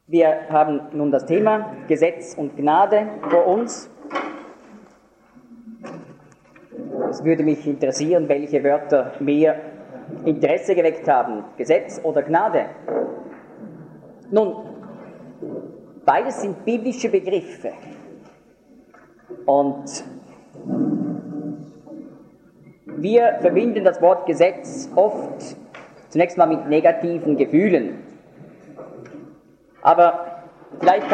Wir haben nun das Thema Gesetz und Gnade vor uns. Es würde mich interessieren, welche Wörter mehr Interesse geweckt haben, Gesetz oder Gnade. Nun, beides sind biblische Begriffe. Und wir verbinden das Wort Gesetz oft zunächst mal mit negativen Gefühlen. Aber vielleicht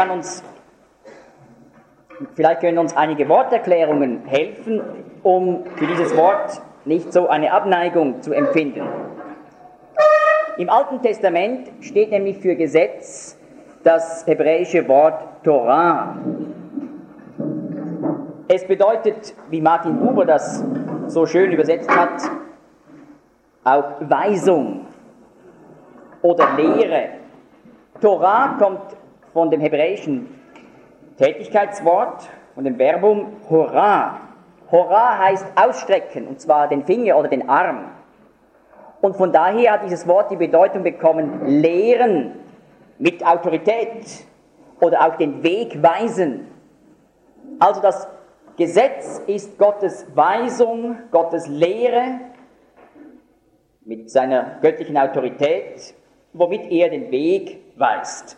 können uns einige Worterklärungen helfen, um für dieses Wort nicht so eine Abneigung zu empfinden. Im Alten Testament steht nämlich für Gesetz das hebräische Wort Torah. Es bedeutet, wie Martin Buber das so schön übersetzt hat, auch Weisung oder Lehre. Torah kommt von dem hebräischen Tätigkeitswort, von dem Verbum Hora. Hora heißt ausstrecken, und zwar den Finger oder den Arm. Und von daher hat dieses Wort die Bedeutung bekommen, lehren mit Autorität oder auch den Weg weisen. Also das Gesetz ist Gottes Weisung, Gottes Lehre mit seiner göttlichen Autorität, womit er den Weg weist.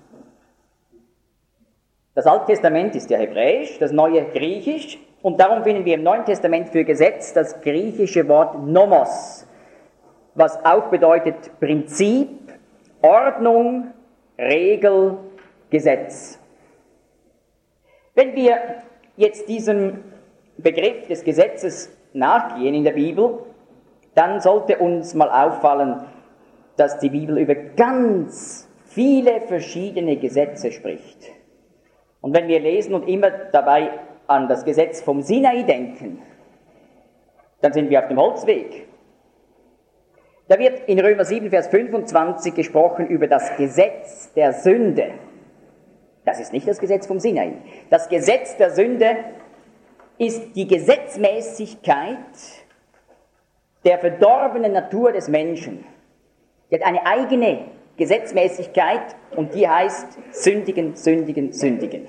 Das Alte Testament ist ja Hebräisch, das Neue Griechisch, und darum finden wir im Neuen Testament für Gesetz das griechische Wort Nomos, was auch bedeutet Prinzip, Ordnung, Regel, Gesetz. Wenn wir jetzt diesem Begriff des Gesetzes nachgehen in der Bibel, dann sollte uns mal auffallen, dass die Bibel über ganz viele verschiedene Gesetze spricht. Und wenn wir lesen und immer dabei an das Gesetz vom Sinai denken, dann sind wir auf dem Holzweg. Da wird in Römer 7, Vers 25 gesprochen über das Gesetz der Sünde. Das ist nicht das Gesetz vom Sinai. Das Gesetz der Sünde ist die Gesetzmäßigkeit der verdorbenen Natur des Menschen. Die hat eine eigene Gesetzmäßigkeit und die heißt sündigen, sündigen, sündigen.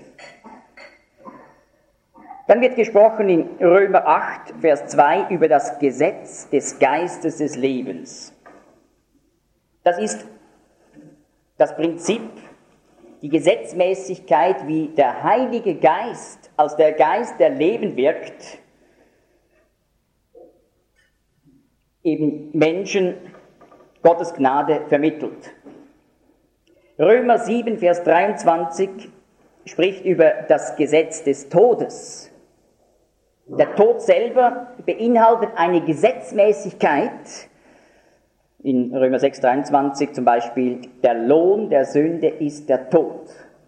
Dann wird gesprochen in Römer 8, Vers 2 über das Gesetz des Geistes des Lebens. Das ist das Prinzip, die Gesetzmäßigkeit, wie der Heilige Geist, als der Geist, der Leben wirkt, eben Menschen Gottes Gnade vermittelt. Römer 7, Vers 23 spricht über das Gesetz des Todes. Der Tod selber beinhaltet eine Gesetzmäßigkeit. In Römer 6, 23 zum Beispiel, der Lohn der Sünde ist der Tod.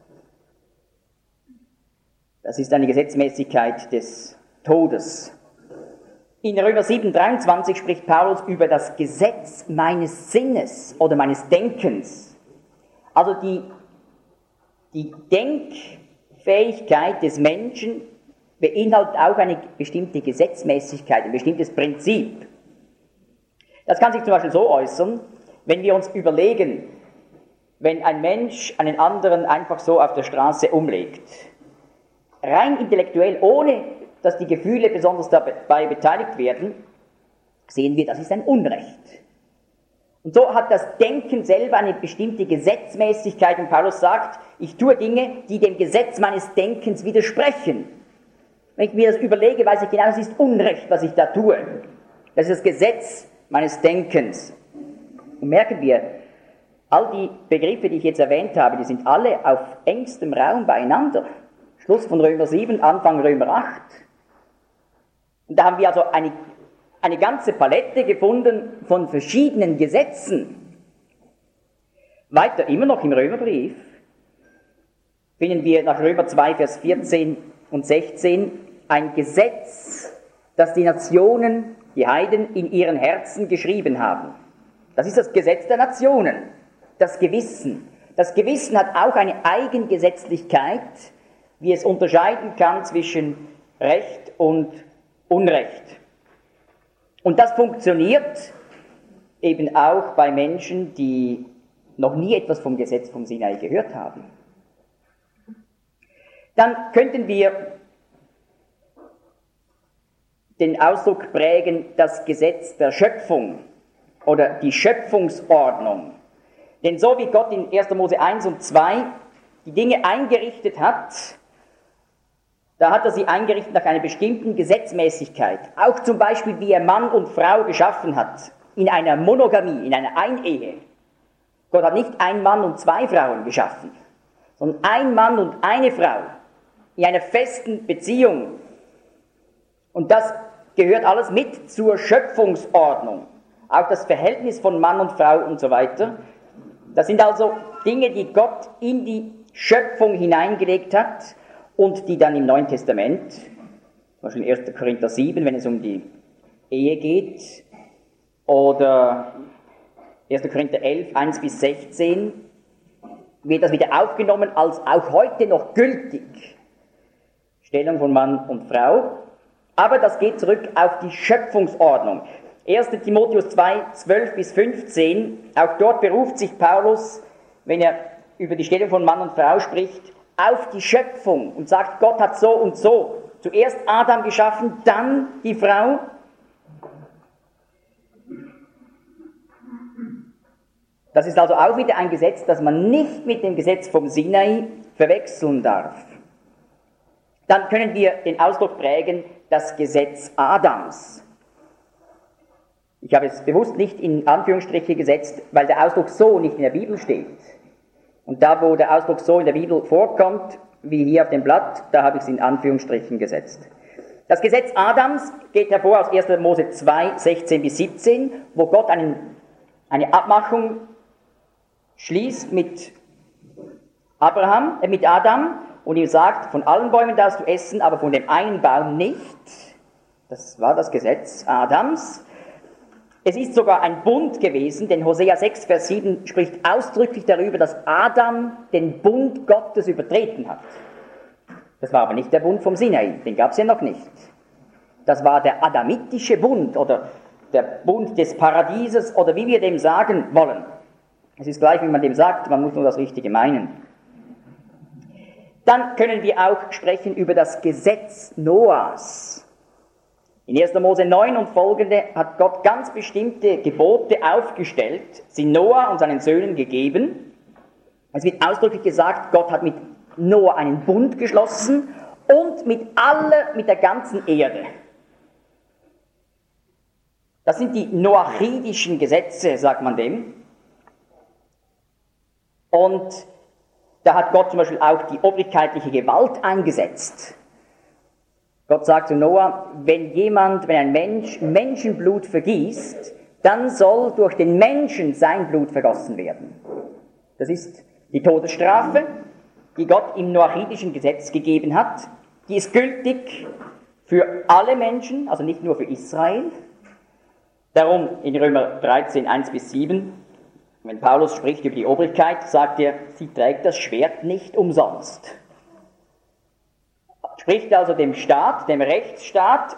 Das ist eine Gesetzmäßigkeit des Todes. In Römer 7, 23 spricht Paulus über das Gesetz meines Sinnes oder meines Denkens. Also die Denkfähigkeit des Menschen beinhaltet auch eine bestimmte Gesetzmäßigkeit, ein bestimmtes Prinzip. Das kann sich zum Beispiel so äußern, wenn wir uns überlegen, wenn ein Mensch einen anderen einfach so auf der Straße umlegt, rein intellektuell, ohne dass die Gefühle besonders dabei beteiligt werden, sehen wir, das ist ein Unrecht. Und so hat das Denken selber eine bestimmte Gesetzmäßigkeit, und Paulus sagt, ich tue Dinge, die dem Gesetz meines Denkens widersprechen. Wenn ich mir das überlege, weiß ich genau, es ist Unrecht, was ich da tue. Das ist das Gesetz meines Denkens. Und merken wir, all die Begriffe, die ich jetzt erwähnt habe, die sind alle auf engstem Raum beieinander. Schluss von Römer 7, Anfang Römer 8. Und da haben wir also eine ganze Palette gefunden von verschiedenen Gesetzen. Weiter, immer noch im Römerbrief, finden wir nach Römer 2, Vers 14 und 16 ein Gesetz, das die Nationen, die Heiden, in ihren Herzen geschrieben haben. Das ist das Gesetz der Nationen, das Gewissen. Das Gewissen hat auch eine Eigengesetzlichkeit, wie es unterscheiden kann zwischen Recht und Unrecht. Und das funktioniert eben auch bei Menschen, die noch nie etwas vom Gesetz vom Sinai gehört haben. Dann könnten wir den Ausdruck prägen, das Gesetz der Schöpfung oder die Schöpfungsordnung. Denn so wie Gott in 1. Mose 1 und 2 die Dinge eingerichtet hat, da hat er sie eingerichtet nach einer bestimmten Gesetzmäßigkeit. Auch zum Beispiel, wie er Mann und Frau geschaffen hat, in einer Monogamie, in einer Einehe. Gott hat nicht ein Mann und zwei Frauen geschaffen, sondern ein Mann und eine Frau in einer festen Beziehung. Und das gehört alles mit zur Schöpfungsordnung. Auch das Verhältnis von Mann und Frau und so weiter. Das sind also Dinge, die Gott in die Schöpfung hineingelegt hat und die dann im Neuen Testament, zum Beispiel in 1. Korinther 7, wenn es um die Ehe geht, oder 1. Korinther 11, 1 bis 16, wird das wieder aufgenommen als auch heute noch gültig. Stellung von Mann und Frau. Aber das geht zurück auf die Schöpfungsordnung. 1. Timotheus 2, 12 bis 15, auch dort beruft sich Paulus, wenn er über die Stellung von Mann und Frau spricht, auf die Schöpfung und sagt, Gott hat so und so zuerst Adam geschaffen, dann die Frau. Das ist also auch wieder ein Gesetz, das man nicht mit dem Gesetz vom Sinai verwechseln darf. Dann können wir den Ausdruck prägen, das Gesetz Adams. Ich habe es bewusst nicht in Anführungsstriche gesetzt, weil der Ausdruck so nicht in der Bibel steht. Und da, wo der Ausdruck so in der Bibel vorkommt, wie hier auf dem Blatt, da habe ich es in Anführungsstrichen gesetzt. Das Gesetz Adams geht hervor aus 1. Mose 2, 16 bis 17, wo Gott eine Abmachung schließt mit Adam und ihm sagt, von allen Bäumen darfst du essen, aber von dem einen Baum nicht. Das war das Gesetz Adams. Es ist sogar ein Bund gewesen, denn Hosea 6, Vers 7 spricht ausdrücklich darüber, dass Adam den Bund Gottes übertreten hat. Das war aber nicht der Bund vom Sinai, den gab es ja noch nicht. Das war der adamitische Bund oder der Bund des Paradieses oder wie wir dem sagen wollen. Es ist gleich, wie man dem sagt, man muss nur das Richtige meinen. Dann können wir auch sprechen über das Gesetz Noahs. In 1. Mose 9 und folgende hat Gott ganz bestimmte Gebote aufgestellt, sie Noah und seinen Söhnen gegeben. Es wird ausdrücklich gesagt, Gott hat mit Noah einen Bund geschlossen und mit der ganzen Erde. Das sind die noachidischen Gesetze, sagt man dem. Und da hat Gott zum Beispiel auch die obrigkeitliche Gewalt eingesetzt. Gott sagt zu Noah, wenn ein Mensch Menschenblut vergießt, dann soll durch den Menschen sein Blut vergossen werden. Das ist die Todesstrafe, die Gott im noachidischen Gesetz gegeben hat. Die ist gültig für alle Menschen, also nicht nur für Israel. Darum in Römer 13, 1 bis 7, wenn Paulus spricht über die Obrigkeit, sagt er, sie trägt das Schwert nicht umsonst. Spricht also dem Staat, dem Rechtsstaat,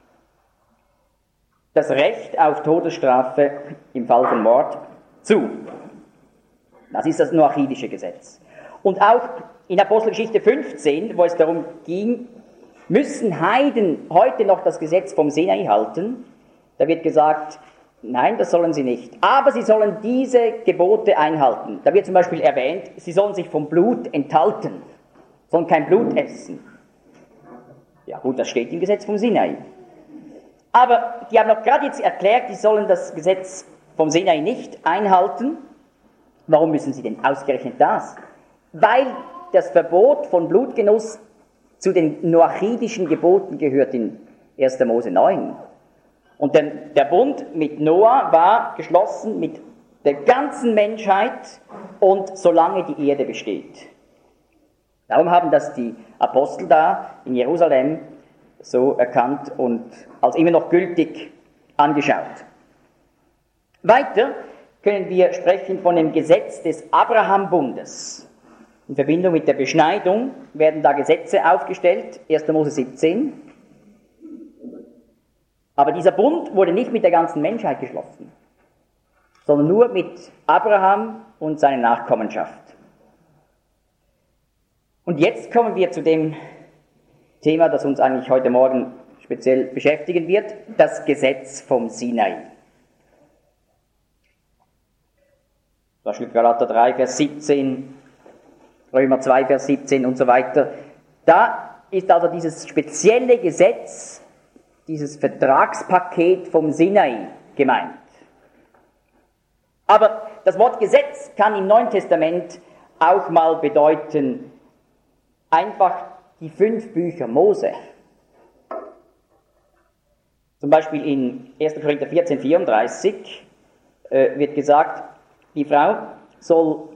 das Recht auf Todesstrafe im Fall von Mord zu. Das ist das noachidische Gesetz. Und auch in Apostelgeschichte 15, wo es darum ging, müssen Heiden heute noch das Gesetz vom Sinai halten, da wird gesagt, nein, das sollen sie nicht. Aber sie sollen diese Gebote einhalten. Da wird zum Beispiel erwähnt, sie sollen sich vom Blut enthalten, sollen kein Blut essen. Ja gut, das steht im Gesetz vom Sinai. Aber die haben doch gerade jetzt erklärt, die sollen das Gesetz vom Sinai nicht einhalten. Warum müssen sie denn ausgerechnet das? Weil das Verbot von Blutgenuss zu den noachidischen Geboten gehört in 1. Mose 9. Und der Bund mit Noah war geschlossen mit der ganzen Menschheit und solange die Erde besteht. Darum haben das die Apostel da in Jerusalem so erkannt und als immer noch gültig angeschaut. Weiter können wir sprechen von dem Gesetz des Abraham-Bundes. In Verbindung mit der Beschneidung werden da Gesetze aufgestellt, 1. Mose 17. Aber dieser Bund wurde nicht mit der ganzen Menschheit geschlossen, sondern nur mit Abraham und seine Nachkommenschaft. Und jetzt kommen wir zu dem Thema, das uns eigentlich heute Morgen speziell beschäftigen wird, das Gesetz vom Sinai. Zum Beispiel Galater 3, Vers 17, Römer 2, Vers 17 und so weiter. Da ist also dieses spezielle Gesetz, dieses Vertragspaket vom Sinai gemeint. Aber das Wort Gesetz kann im Neuen Testament auch mal bedeuten, einfach die 5 Bücher Mose. Zum Beispiel in 1. Korinther 14, 34 wird gesagt, die Frau soll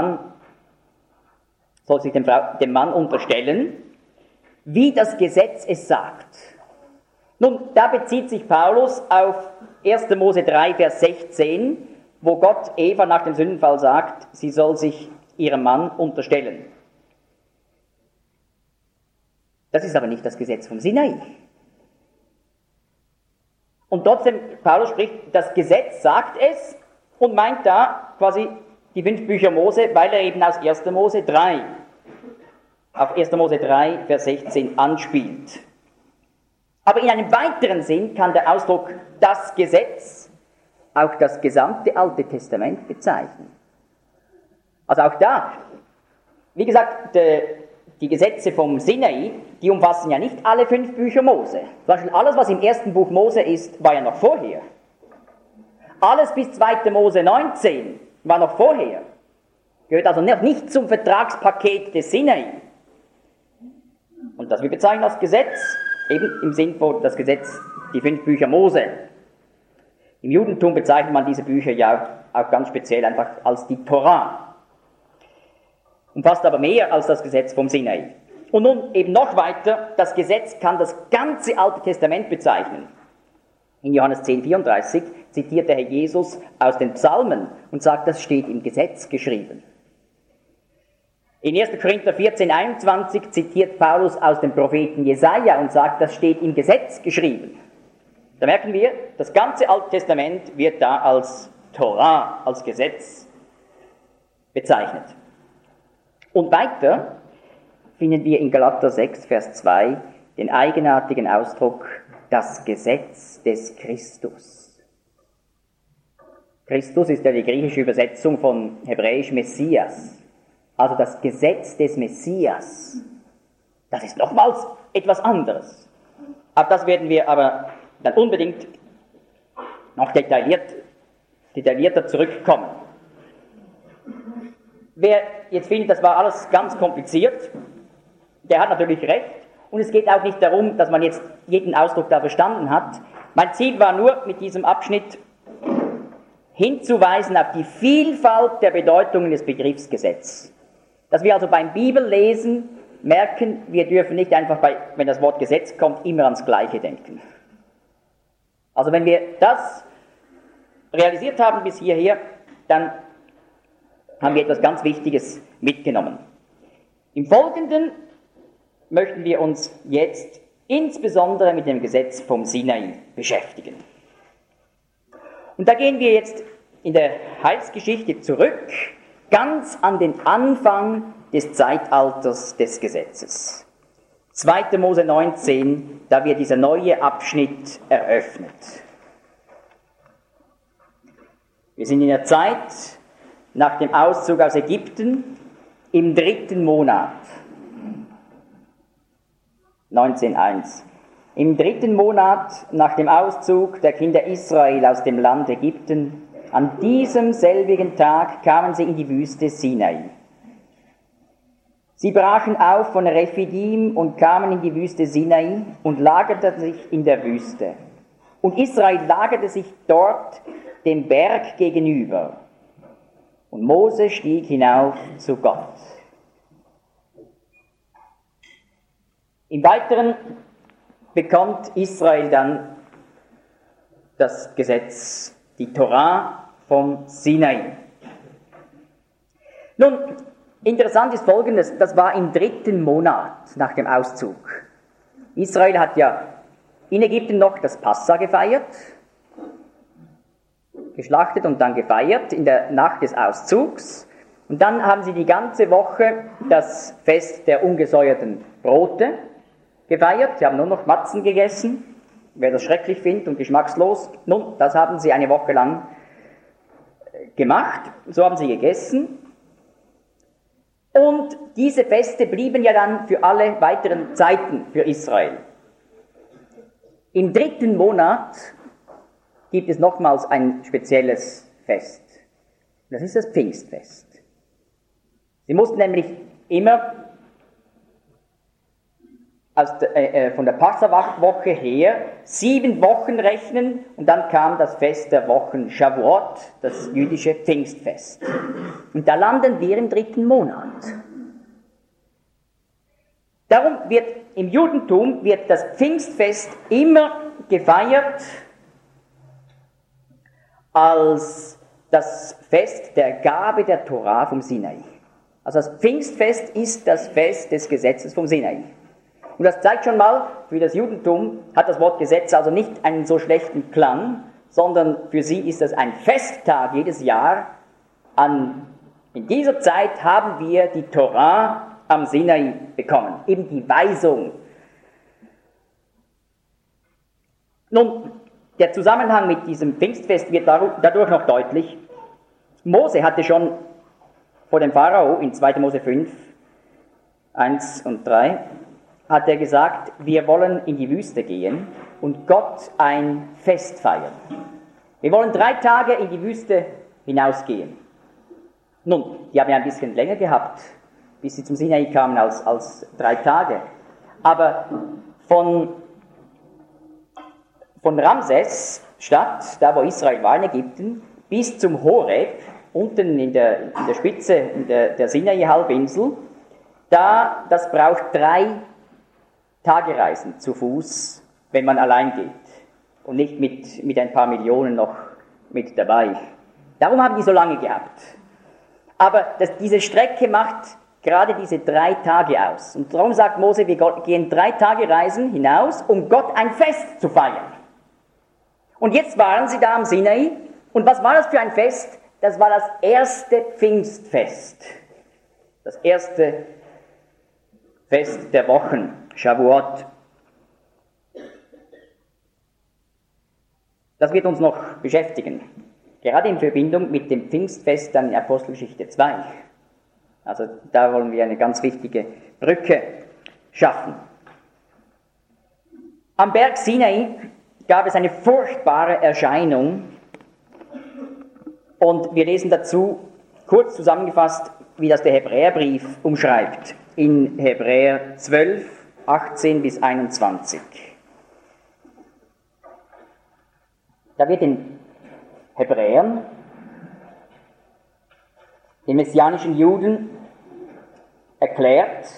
sich dem Mann unterstellen, wie das Gesetz es sagt. Nun, da bezieht sich Paulus auf 1. Mose 3, Vers 16, wo Gott Eva nach dem Sündenfall sagt, sie soll sich ihrem Mann unterstellen. Das ist aber nicht das Gesetz vom Sinai. Und trotzdem, Paulus spricht, das Gesetz sagt es und meint da quasi die 5 Bücher Mose, weil er eben aus 1. Mose 3, auf 1. Mose 3, Vers 16 anspielt. Aber in einem weiteren Sinn kann der Ausdruck das Gesetz auch das gesamte Alte Testament bezeichnen. Also auch da, wie gesagt, die Gesetze vom Sinai, die umfassen ja nicht alle 5 Bücher Mose. Zum Beispiel alles, was im 1. Buch Mose ist, war ja noch vorher. Alles bis 2. Mose 19 war noch vorher. Gehört also nicht zum Vertragspaket des Sinai. Und das wir bezeichnen als Gesetz, eben im Sinn von das Gesetz, die 5 Bücher Mose. Im Judentum bezeichnet man diese Bücher ja auch ganz speziell einfach als die Torah. Umfasst aber mehr als das Gesetz vom Sinai. Und nun eben noch weiter, das Gesetz kann das ganze Alte Testament bezeichnen. In Johannes 10, 34 zitiert der Herr Jesus aus den Psalmen und sagt, das steht im Gesetz geschrieben. In 1. Korinther 14, 21 zitiert Paulus aus dem Propheten Jesaja und sagt, das steht im Gesetz geschrieben. Da merken wir, das ganze Alte Testament wird da als Torah, als Gesetz bezeichnet. Und weiter finden wir in Galater 6, Vers 2 den eigenartigen Ausdruck, das Gesetz des Christus. Christus ist ja die griechische Übersetzung von hebräisch Messias. Also das Gesetz des Messias. Das ist nochmals etwas anderes. Auf das werden wir aber dann unbedingt noch detaillierter zurückkommen. Wer jetzt findet, das war alles ganz kompliziert, der hat natürlich recht. Und es geht auch nicht darum, dass man jetzt jeden Ausdruck da verstanden hat. Mein Ziel war nur, mit diesem Abschnitt hinzuweisen auf die Vielfalt der Bedeutungen des Begriffs Gesetz. Dass wir also beim Bibellesen merken, wir dürfen nicht einfach, wenn das Wort Gesetz kommt, immer ans Gleiche denken. Also wenn wir das realisiert haben bis hierher, dann haben wir etwas ganz Wichtiges mitgenommen. Im Folgenden möchten wir uns jetzt insbesondere mit dem Gesetz vom Sinai beschäftigen. Und da gehen wir jetzt in der Heilsgeschichte zurück, ganz an den Anfang des Zeitalters des Gesetzes. 2. Mose 19, da wird dieser neue Abschnitt eröffnet. Wir sind in der Zeit nach dem Auszug aus Ägypten im 3. Monat. 19.1. Im 3. Monat nach dem Auszug der Kinder Israel aus dem Land Ägypten, an diesem selbigen Tag kamen sie in die Wüste Sinai. Sie brachen auf von Rephidim und kamen in die Wüste Sinai und lagerten sich in der Wüste. Und Israel lagerte sich dort dem Berg gegenüber. Und Mose stieg hinauf zu Gott. Im Weiteren bekommt Israel dann das Gesetz, die Torah vom Sinai. Nun, interessant ist Folgendes, das war im 3. Monat nach dem Auszug. Israel hat ja in Ägypten noch das Passa gefeiert. geschlachtet und dann gefeiert in der Nacht des Auszugs. Und dann haben sie die ganze Woche das Fest der ungesäuerten Brote gefeiert. Sie haben nur noch Matzen gegessen, wer das schrecklich findet und geschmackslos. Nun, das haben sie eine Woche lang gemacht. So haben sie gegessen. Und diese Feste blieben ja dann für alle weiteren Zeiten für Israel. Im 3. Monat gibt es nochmals ein spezielles Fest. Das ist das Pfingstfest. Sie mussten nämlich immer von der Passawoche her 7 Wochen rechnen und dann kam das Fest der Wochen Shavuot, das jüdische Pfingstfest. Und da landen wir im 3. Monat. Darum wird im Judentum das Pfingstfest immer gefeiert als das Fest der Gabe der Torah vom Sinai. Also das Pfingstfest ist das Fest des Gesetzes vom Sinai. Und das zeigt schon mal, für das Judentum hat das Wort Gesetz also nicht einen so schlechten Klang, sondern für sie ist das ein Festtag jedes Jahr. In dieser Zeit haben wir die Torah am Sinai bekommen, eben die Weisung. Nun, der Zusammenhang mit diesem Pfingstfest wird dadurch noch deutlich. Mose hatte schon vor dem Pharao in 2. Mose 5, 1 und 3, hat er gesagt, wir wollen in die Wüste gehen und Gott ein Fest feiern. Wir wollen 3 Tage in die Wüste hinausgehen. Nun, die haben ja ein bisschen länger gehabt, bis sie zum Sinai kamen, als 3 Tage. Aber von Ramses, Stadt, da wo Israel war in Ägypten, bis zum Horeb, unten in der Spitze der Sinai-Halbinsel, das braucht 3 Tagereisen zu Fuß, wenn man allein geht und nicht mit ein paar Millionen noch mit dabei. Darum haben die so lange gehabt. Aber diese Strecke macht gerade diese 3 Tage aus. Und darum sagt Mose, wir gehen 3 Tagereisen hinaus, um Gott ein Fest zu feiern. Und jetzt waren sie da am Sinai. Und was war das für ein Fest? Das war das erste Pfingstfest. Das erste Fest der Wochen, Shavuot. Das wird uns noch beschäftigen, gerade in Verbindung mit dem Pfingstfest dann in Apostelgeschichte 2. Also da wollen wir eine ganz wichtige Brücke schaffen. Am Berg Sinai gab es eine furchtbare Erscheinung und wir lesen dazu kurz zusammengefasst, wie das der Hebräerbrief umschreibt, in Hebräer 12, 18 bis 21. Da wird den Hebräern, den messianischen Juden, erklärt,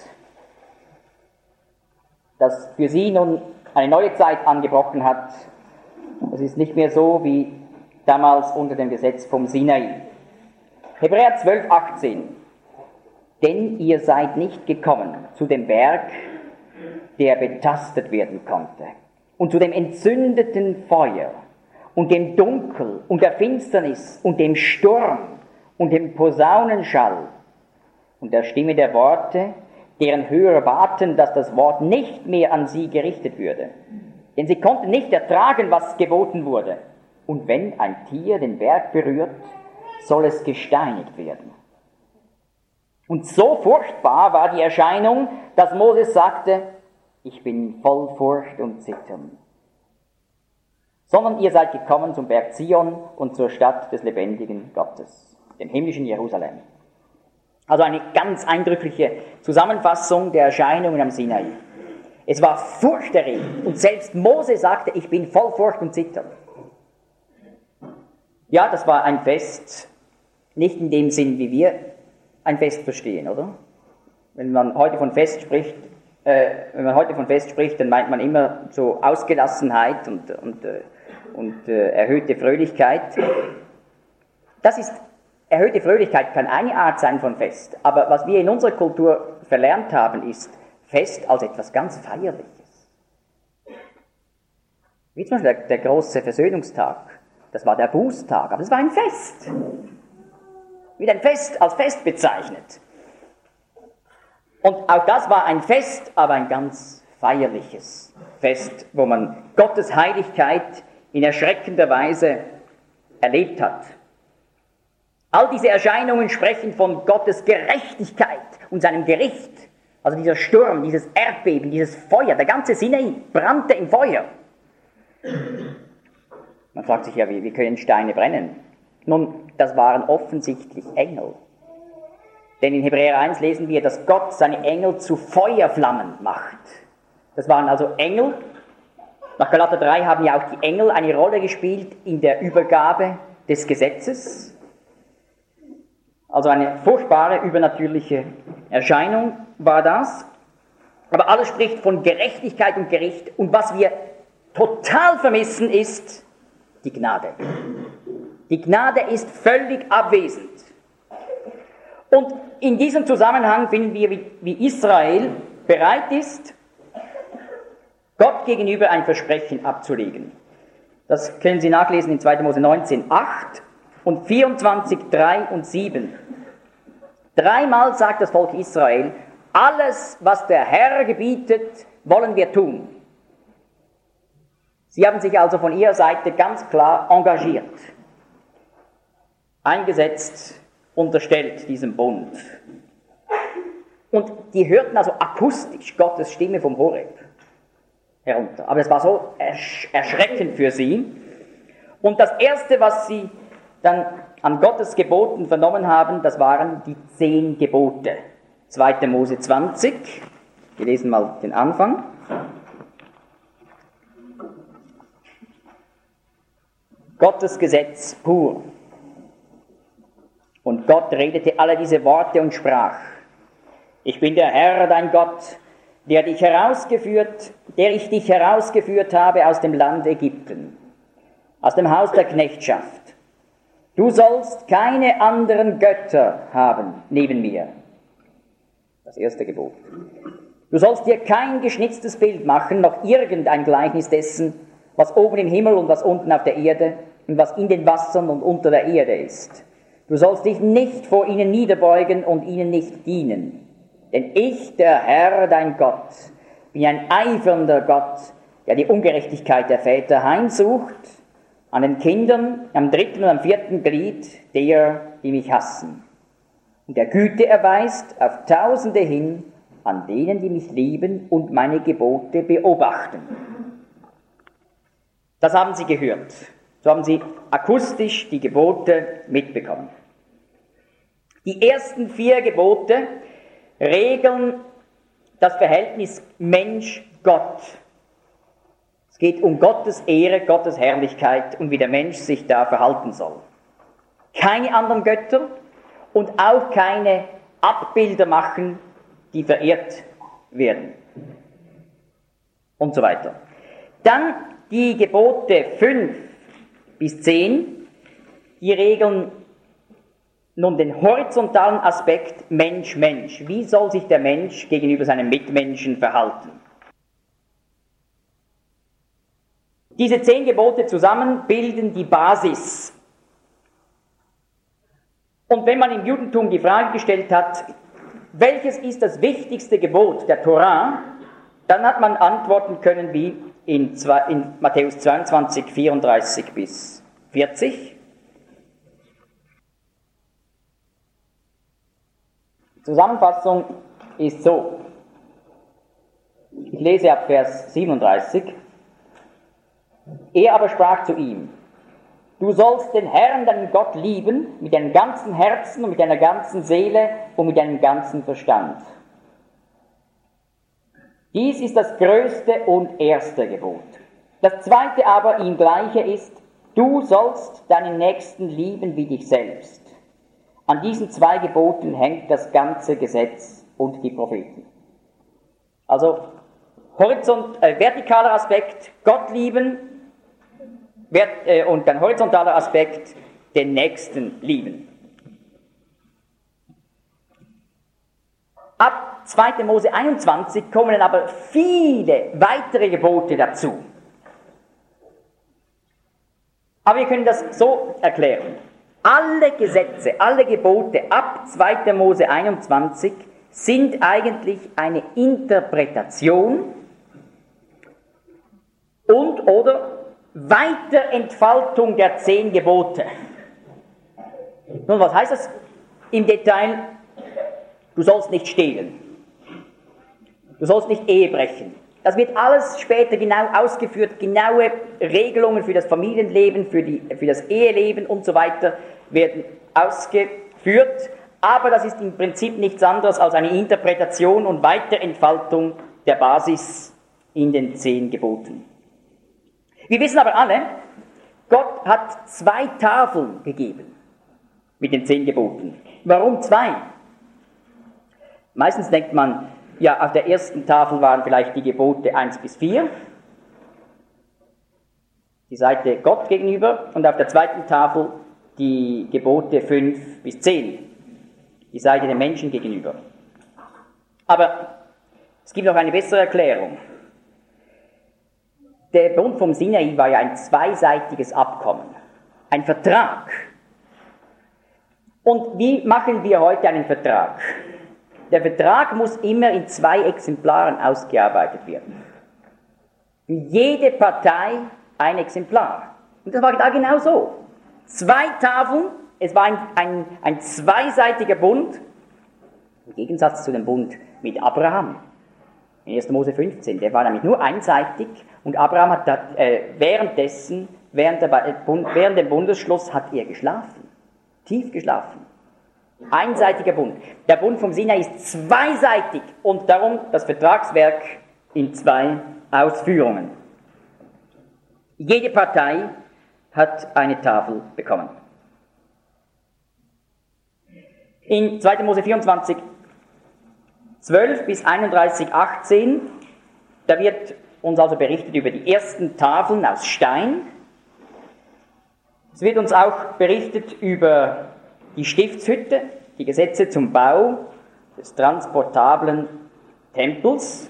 dass für sie nun eine neue Zeit angebrochen hat. Es ist nicht mehr so wie damals unter dem Gesetz vom Sinai. Hebräer 12, 18. Denn ihr seid nicht gekommen zu dem Berg, der betastet werden konnte, und zu dem entzündeten Feuer, und dem Dunkel, und der Finsternis, und dem Sturm, und dem Posaunenschall, und der Stimme der Worte, deren Hörer baten, dass das Wort nicht mehr an sie gerichtet würde. Denn sie konnten nicht ertragen, was geboten wurde. Und wenn ein Tier den Berg berührt, soll es gesteinigt werden. Und so furchtbar war die Erscheinung, dass Moses sagte, ich bin voll Furcht und Zittern. Sondern ihr seid gekommen zum Berg Zion und zur Stadt des lebendigen Gottes, dem himmlischen Jerusalem. Also eine ganz eindrückliche Zusammenfassung der Erscheinungen am Sinai. Es war furchterregend und selbst Mose sagte, ich bin voll Furcht und Zittern. Ja, das war ein Fest, nicht in dem Sinn, wie wir ein Fest verstehen, oder? Wenn man heute von Fest spricht, dann meint man immer so Ausgelassenheit und erhöhte Fröhlichkeit. Erhöhte Fröhlichkeit kann eine Art sein von Fest, aber was wir in unserer Kultur verlernt haben, ist Fest als etwas ganz Feierliches. Wie zum Beispiel der große Versöhnungstag Das war der Bußtag, aber es war ein Fest. Wird ein Fest als Fest bezeichnet. Und auch das war ein Fest, aber ein ganz feierliches Fest, wo man Gottes Heiligkeit in erschreckender Weise erlebt hat. All diese Erscheinungen sprechen von Gottes Gerechtigkeit und seinem Gericht. Also dieser Sturm, dieses Erdbeben, dieses Feuer, der ganze Sinai brannte im Feuer. Man fragt sich ja, wie können Steine brennen? Nun, das waren offensichtlich Engel. Denn in Hebräer 1 lesen wir, dass Gott seine Engel zu Feuerflammen macht. Das waren also Engel. Nach Galater 3 haben ja auch die Engel eine Rolle gespielt in der Übergabe des Gesetzes. Also eine furchtbare, übernatürliche Erscheinung war das. Aber alles spricht von Gerechtigkeit und Gericht. Und was wir total vermissen, ist die Gnade. Die Gnade ist völlig abwesend. Und in diesem Zusammenhang finden wir, wie Israel bereit ist, Gott gegenüber ein Versprechen abzulegen. Das können Sie nachlesen in 2. Mose 19, 8 und 24, 3 und 7. Dreimal sagt das Volk Israel, alles, was der Herr gebietet, wollen wir tun. Sie haben sich also von ihrer Seite ganz klar engagiert, eingesetzt, unterstellt diesem Bund. Und die hörten also akustisch Gottes Stimme vom Horeb herunter. Aber es war so erschreckend für sie. Und das Erste, was sie dann an Gottes Geboten vernommen haben, das waren die 10 Gebote. 2. Mose 20, wir lesen mal den Anfang. Gottes Gesetz pur. Und Gott redete alle diese Worte und sprach, ich bin der Herr, dein Gott, der ich dich herausgeführt habe aus dem Land Ägypten, aus dem Haus der Knechtschaft. Du sollst keine anderen Götter haben neben mir. Das erste Gebot. Du sollst dir kein geschnitztes Bild machen, noch irgendein Gleichnis dessen, was oben im Himmel und was unten auf der Erde und was in den Wassern und unter der Erde ist. Du sollst dich nicht vor ihnen niederbeugen und ihnen nicht dienen. Denn ich, der Herr, dein Gott, bin ein eifernder Gott, der die Ungerechtigkeit der Väter heimsucht, an den Kindern, am 3. und am 4. Glied der, die mich hassen. Und der Güte erweist auf Tausende hin, an denen, die mich lieben und meine Gebote beobachten. Das haben sie gehört. So haben sie akustisch die Gebote mitbekommen. Die ersten 4 Gebote regeln das Verhältnis Mensch-Gott. Es geht um Gottes Ehre, Gottes Herrlichkeit und wie der Mensch sich da verhalten soll. Keine anderen Götter und auch keine Abbilder machen, die verehrt werden. Und so weiter. Dann die Gebote 5 bis 10, die regeln nun den horizontalen Aspekt Mensch-Mensch. Wie soll sich der Mensch gegenüber seinem Mitmenschen verhalten? Diese 10 Gebote zusammen bilden die Basis. Und wenn man im Judentum die Frage gestellt hat, welches ist das wichtigste Gebot der Torah, dann hat man antworten können wie in Matthäus 22, 34 bis 40. Die Zusammenfassung ist so. Ich lese ab Vers 37. Er aber sprach zu ihm, du sollst den Herrn, deinen Gott, lieben, mit deinem ganzen Herzen und mit deiner ganzen Seele und mit deinem ganzen Verstand. Dies ist das größte und erste Gebot. Das zweite aber, ihm gleiche ist, du sollst deinen Nächsten lieben wie dich selbst. An diesen 2 Geboten hängt das ganze Gesetz und die Propheten. Also vertikaler Aspekt, Gott lieben, und ein horizontaler Aspekt, den Nächsten lieben. Ab 2. Mose 21 kommen dann aber viele weitere Gebote dazu. Aber wir können das so erklären. Alle Gesetze, alle Gebote ab 2. Mose 21 sind eigentlich eine Interpretation und oder Weiterentfaltung der 10 Gebote. Nun, was heißt das im Detail? Du sollst nicht stehlen. Du sollst nicht Ehe brechen. Das wird alles später genau ausgeführt, genaue Regelungen für das Familienleben, für das Eheleben und so weiter werden ausgeführt, aber das ist im Prinzip nichts anderes als eine Interpretation und Weiterentfaltung der Basis in den 10 Geboten. Wir wissen aber alle, Gott hat 2 Tafeln gegeben mit den 10 Geboten. Warum 2? Meistens denkt man, ja, auf der ersten Tafel waren vielleicht die Gebote 1 bis 4, die Seite Gott gegenüber, und auf der zweiten Tafel die Gebote 5 bis 10, die Seite den Menschen gegenüber. Aber es gibt noch eine bessere Erklärung. Der Bund vom Sinai war ja ein zweiseitiges Abkommen, ein Vertrag. Und wie machen wir heute einen Vertrag? Der Vertrag muss immer in 2 Exemplaren ausgearbeitet werden. Für jede Partei ein Exemplar. Und das war da genau so. 2 Tafeln, es war ein zweiseitiger Bund, im Gegensatz zu dem Bund mit Abraham. In 1. Mose 15, der war nämlich nur einseitig und Abraham hat während dem Bundesschluss hat er geschlafen, tief geschlafen. Einseitiger Bund. Der Bund vom Sinai ist zweiseitig und darum das Vertragswerk in 2 Ausführungen. Jede Partei hat eine Tafel bekommen. In 2. Mose 24, 12 bis 31, 18, da wird uns also berichtet über die ersten Tafeln aus Stein. Es wird uns auch berichtet über die Stiftshütte, die Gesetze zum Bau des transportablen Tempels.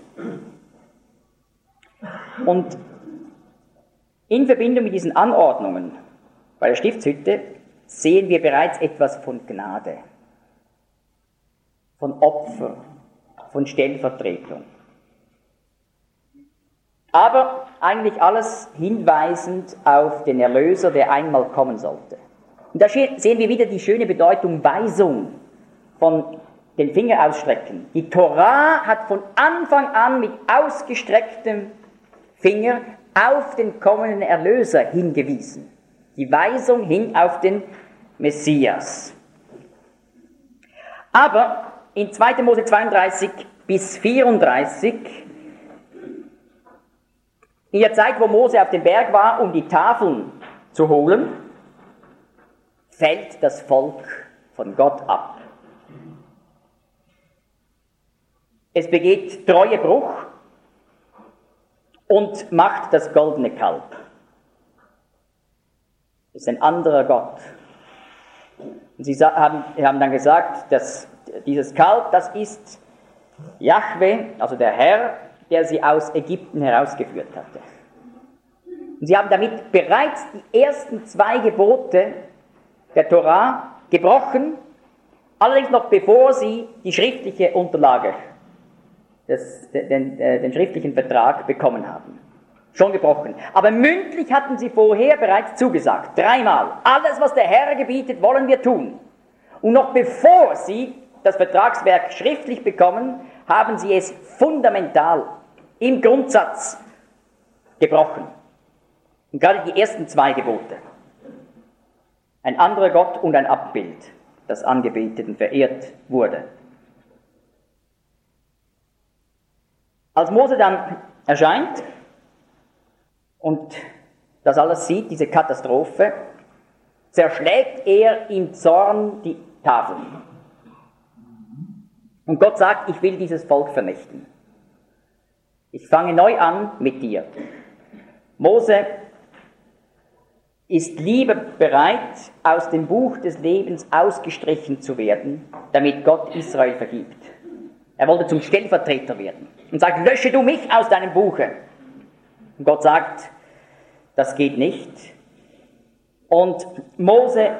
Und in Verbindung mit diesen Anordnungen bei der Stiftshütte sehen wir bereits etwas von Gnade, von Opfer, von Stellvertretung. Aber eigentlich alles hinweisend auf den Erlöser, der einmal kommen sollte. Und da sehen wir wieder die schöne Bedeutung Weisung von den Finger ausstrecken. Die Torah hat von Anfang an mit ausgestrecktem Finger auf den kommenden Erlöser hingewiesen. Die Weisung hin auf den Messias. Aber in 2. Mose 32 bis 34, in der Zeit, wo Mose auf dem Berg war, um die Tafeln zu holen, fällt das Volk von Gott ab. Es begeht Treuebruch und macht das goldene Kalb. Das ist ein anderer Gott. Und sie haben dann gesagt, dass dieses Kalb, das ist Jahwe, also der Herr, der sie aus Ägypten herausgeführt hatte. Und sie haben damit bereits die ersten 2 Gebote der Torah gebrochen, allerdings noch bevor sie die schriftliche Unterlage, den schriftlichen Vertrag bekommen haben. Schon gebrochen. Aber mündlich hatten sie vorher bereits zugesagt, 3-mal. Alles, was der Herr gebietet, wollen wir tun. Und noch bevor sie das Vertragswerk schriftlich bekommen, haben sie es fundamental im Grundsatz gebrochen. Und gerade die ersten 2 Gebote. Ein anderer Gott und ein Abbild, das angebetet und verehrt wurde. Als Mose dann erscheint und das alles sieht, diese Katastrophe, zerschlägt er im Zorn die Tafeln. Und Gott sagt, ich will dieses Volk vernichten. Ich fange neu an mit dir. Mose ist lieber bereit, aus dem Buch des Lebens ausgestrichen zu werden, damit Gott Israel vergibt. Er wollte zum Stellvertreter werden und sagt, lösche du mich aus deinem Buche. Und Gott sagt, das geht nicht. Und Mose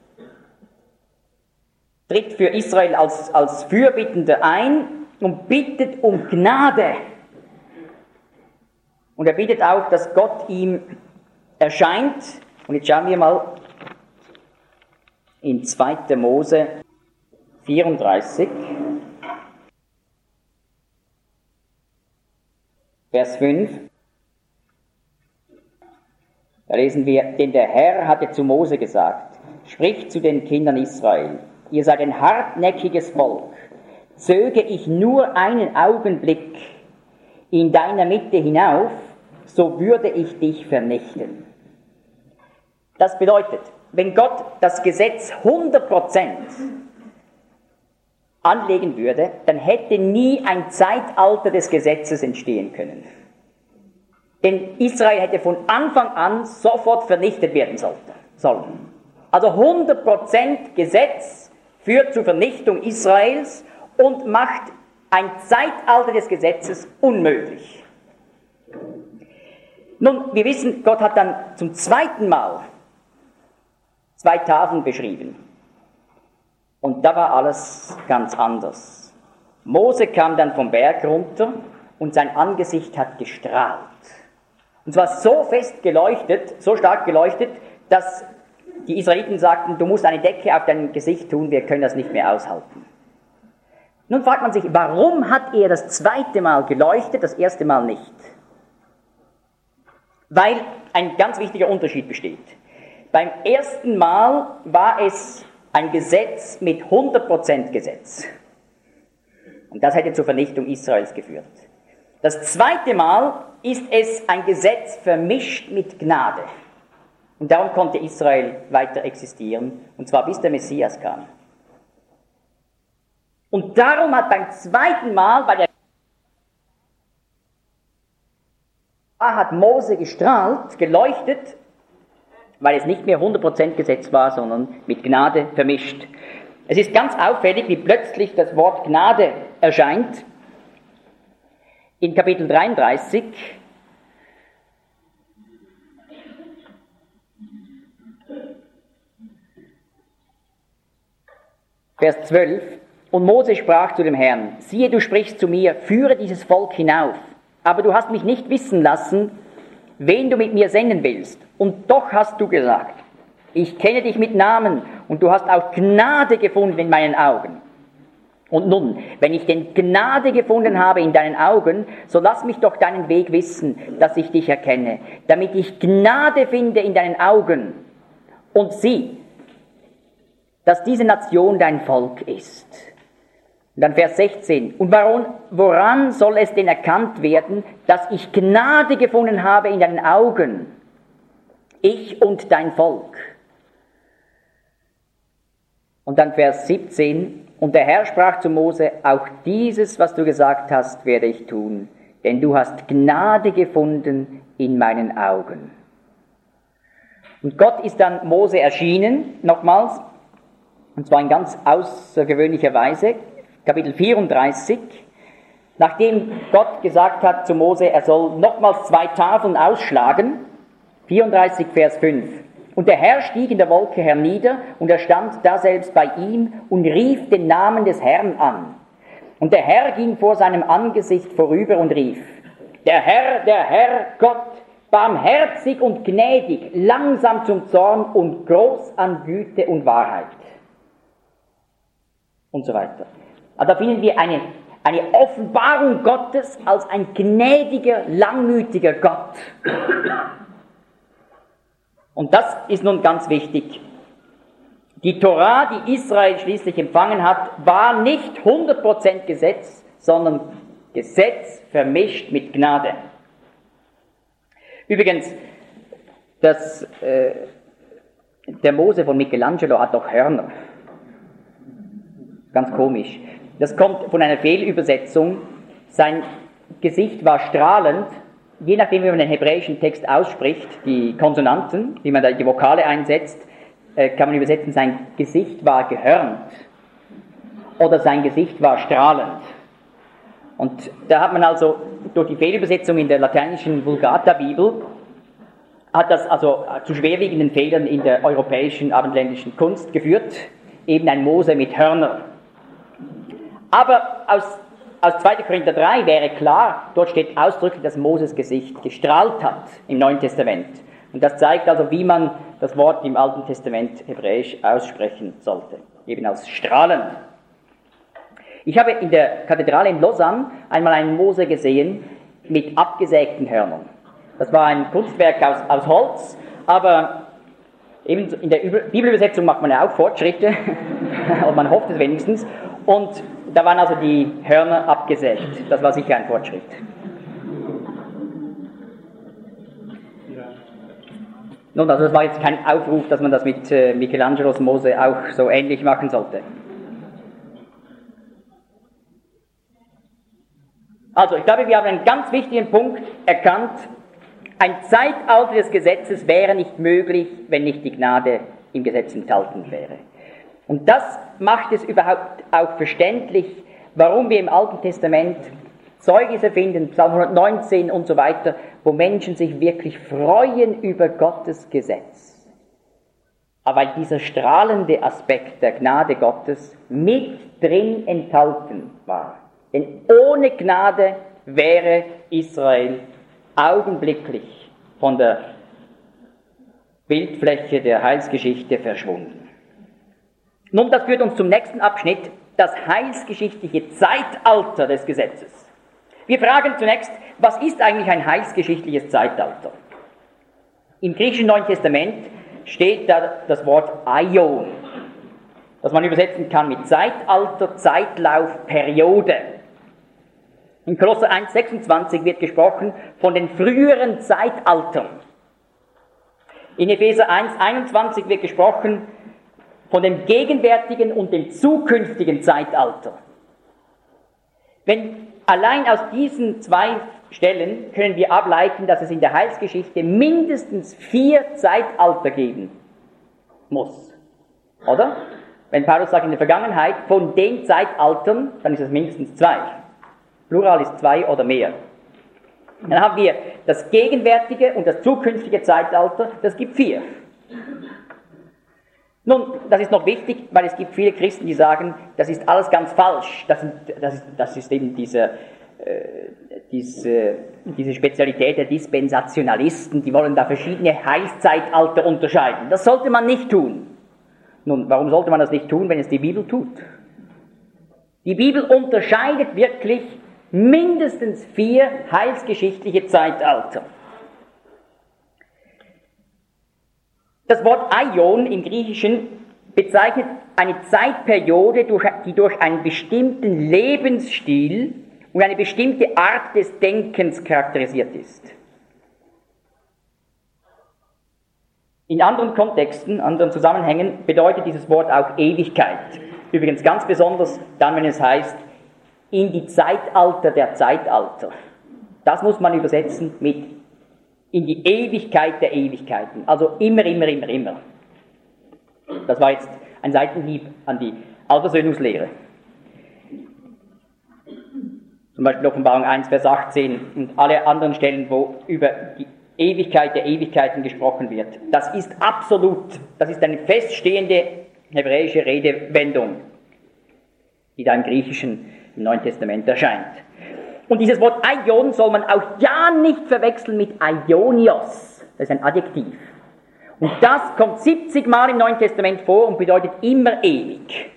tritt für Israel als Fürbittender ein und bittet um Gnade. Und er bittet auch, dass Gott ihm erscheint. Und jetzt schauen wir mal in 2. Mose 34, Vers 5. Da lesen wir, denn der Herr hatte zu Mose gesagt, sprich zu den Kindern Israel, ihr seid ein hartnäckiges Volk, zöge ich nur einen Augenblick in deiner Mitte hinauf, so würde ich dich vernichten. Das bedeutet, wenn Gott das Gesetz 100% anlegen würde, dann hätte nie ein Zeitalter des Gesetzes entstehen können. Denn Israel hätte von Anfang an sofort vernichtet werden sollen. Also 100% Gesetz führt zur Vernichtung Israels und macht ein Zeitalter des Gesetzes unmöglich. Nun, wir wissen, Gott hat dann zum zweiten Mal 2 Tafeln beschrieben. Und da war alles ganz anders. Mose kam dann vom Berg runter und sein Angesicht hat gestrahlt. Und zwar so fest geleuchtet, so stark geleuchtet, dass die Israeliten sagten, du musst eine Decke auf dein Gesicht tun, wir können das nicht mehr aushalten. Nun fragt man sich, warum hat er das zweite Mal geleuchtet, das erste Mal nicht? Weil ein ganz wichtiger Unterschied besteht. Beim ersten Mal war es ein Gesetz mit 100% Gesetz. Und das hätte zur Vernichtung Israels geführt. Das zweite Mal ist es ein Gesetz vermischt mit Gnade. Und darum konnte Israel weiter existieren, und zwar bis der Messias kam. Und darum hat beim zweiten Mal, hat Mose gestrahlt, geleuchtet, weil es nicht mehr 100% Gesetz war, sondern mit Gnade vermischt. Es ist ganz auffällig, wie plötzlich das Wort Gnade erscheint. In Kapitel 33, Vers 12, und Mose sprach zu dem Herrn, siehe, du sprichst zu mir, führe dieses Volk hinauf, aber du hast mich nicht wissen lassen, wen du mit mir senden willst. Und doch hast du gesagt, ich kenne dich mit Namen und du hast auch Gnade gefunden in meinen Augen. Und nun, wenn ich denn Gnade gefunden habe in deinen Augen, so lass mich doch deinen Weg wissen, dass ich dich erkenne, damit ich Gnade finde in deinen Augen und sieh, dass diese Nation dein Volk ist. Und dann Vers 16. Und woran soll es denn erkannt werden, dass ich Gnade gefunden habe in deinen Augen, ich und dein Volk? Und dann Vers 17. Und der Herr sprach zu Mose, auch dieses, was du gesagt hast, werde ich tun, denn du hast Gnade gefunden in meinen Augen. Und Gott ist dann Mose erschienen, nochmals, und zwar in ganz außergewöhnlicher Weise, Kapitel 34, nachdem Gott gesagt hat zu Mose, er soll nochmals 2 Tafeln ausschlagen, 34, Vers 5. Und der Herr stieg in der Wolke hernieder, und er stand daselbst bei ihm und rief den Namen des Herrn an. Und der Herr ging vor seinem Angesicht vorüber und rief, der Herr Gott, barmherzig und gnädig, langsam zum Zorn und groß an Güte und Wahrheit. Und so weiter. Also da finden wir eine Offenbarung Gottes als ein gnädiger, langmütiger Gott. Und das ist nun ganz wichtig. Die Torah, die Israel schließlich empfangen hat, war nicht 100% Gesetz, sondern Gesetz vermischt mit Gnade. Übrigens, der Mose von Michelangelo hat doch Hörner. Ganz komisch. Das kommt von einer Fehlübersetzung. Sein Gesicht war strahlend. Je nachdem, wie man den hebräischen Text ausspricht, die Konsonanten, wie man da die Vokale einsetzt, kann man übersetzen, sein Gesicht war gehörnt oder sein Gesicht war strahlend. Und da hat man also durch die Fehlübersetzung in der lateinischen Vulgata-Bibel hat das also zu schwerwiegenden Fehlern in der europäischen abendländischen Kunst geführt, eben ein Mose mit Hörnern. Aber aus 2. Korinther 3 wäre klar, dort steht ausdrücklich, dass Moses Gesicht gestrahlt hat im Neuen Testament. Und das zeigt also, wie man das Wort im Alten Testament hebräisch aussprechen sollte, eben aus strahlen. Ich habe in der Kathedrale in Lausanne einmal einen Mose gesehen mit abgesägten Hörnern. Das war ein Kunstwerk aus Holz, aber eben in der Bibelübersetzung macht man ja auch Fortschritte, oder man hofft es wenigstens, und da waren also die Hörner abgesägt. Das war sicher ein Fortschritt. Nun, also das war jetzt kein Aufruf, dass man das mit Michelangelos Mose auch so ähnlich machen sollte. Also, ich glaube, wir haben einen ganz wichtigen Punkt erkannt. Ein Zeitalter des Gesetzes wäre nicht möglich, wenn nicht die Gnade im Gesetz enthalten wäre. Und das macht es überhaupt auch verständlich, warum wir im Alten Testament Zeugnisse finden, Psalm 119 und so weiter, wo Menschen sich wirklich freuen über Gottes Gesetz. Aber weil dieser strahlende Aspekt der Gnade Gottes mit drin enthalten war. Denn ohne Gnade wäre Israel augenblicklich von der Bildfläche der Heilsgeschichte verschwunden. Nun, das führt uns zum nächsten Abschnitt, das heilsgeschichtliche Zeitalter des Gesetzes. Wir fragen zunächst, was ist eigentlich ein heilsgeschichtliches Zeitalter? Im griechischen Neuen Testament steht da das Wort Aion, das man übersetzen kann mit Zeitalter, Zeitlauf, Periode. In Kolosser 1,26 wird gesprochen von den früheren Zeitaltern. In Epheser 1,21 wird gesprochen von dem gegenwärtigen und dem zukünftigen Zeitalter. Allein aus diesen 2 Stellen können wir ableiten, dass es in der Heilsgeschichte mindestens 4 Zeitalter geben muss. Oder? Wenn Paulus sagt in der Vergangenheit, von den Zeitaltern, dann ist es mindestens 2. Plural ist 2 oder mehr. Dann haben wir das gegenwärtige und das zukünftige Zeitalter, das gibt 4. Nun, das ist noch wichtig, weil es gibt viele Christen, die sagen, das ist alles ganz falsch. Das ist eben diese Spezialität der Dispensationalisten, die wollen da verschiedene Heilszeitalter unterscheiden. Das sollte man nicht tun. Nun, warum sollte man das nicht tun, wenn es die Bibel tut? Die Bibel unterscheidet wirklich mindestens 4 heilsgeschichtliche Zeitalter. Das Wort Aion im Griechischen bezeichnet eine Zeitperiode, die durch einen bestimmten Lebensstil und eine bestimmte Art des Denkens charakterisiert ist. In anderen Kontexten, anderen Zusammenhängen bedeutet dieses Wort auch Ewigkeit. Übrigens ganz besonders dann, wenn es heißt, in die Zeitalter der Zeitalter. Das muss man übersetzen mit in die Ewigkeit der Ewigkeiten. Also immer. Das war jetzt ein Seitenhieb an die Allversöhnungslehre. Zum Beispiel Offenbarung 1, Vers 18 und alle anderen Stellen, wo über die Ewigkeit der Ewigkeiten gesprochen wird. Das ist absolut, das ist eine feststehende hebräische Redewendung, die da im Griechischen im Neuen Testament erscheint. Und dieses Wort Aion soll man auch ja nicht verwechseln mit Aionios. Das ist ein Adjektiv. Und das kommt 70 Mal im Neuen Testament vor und bedeutet immer ewig.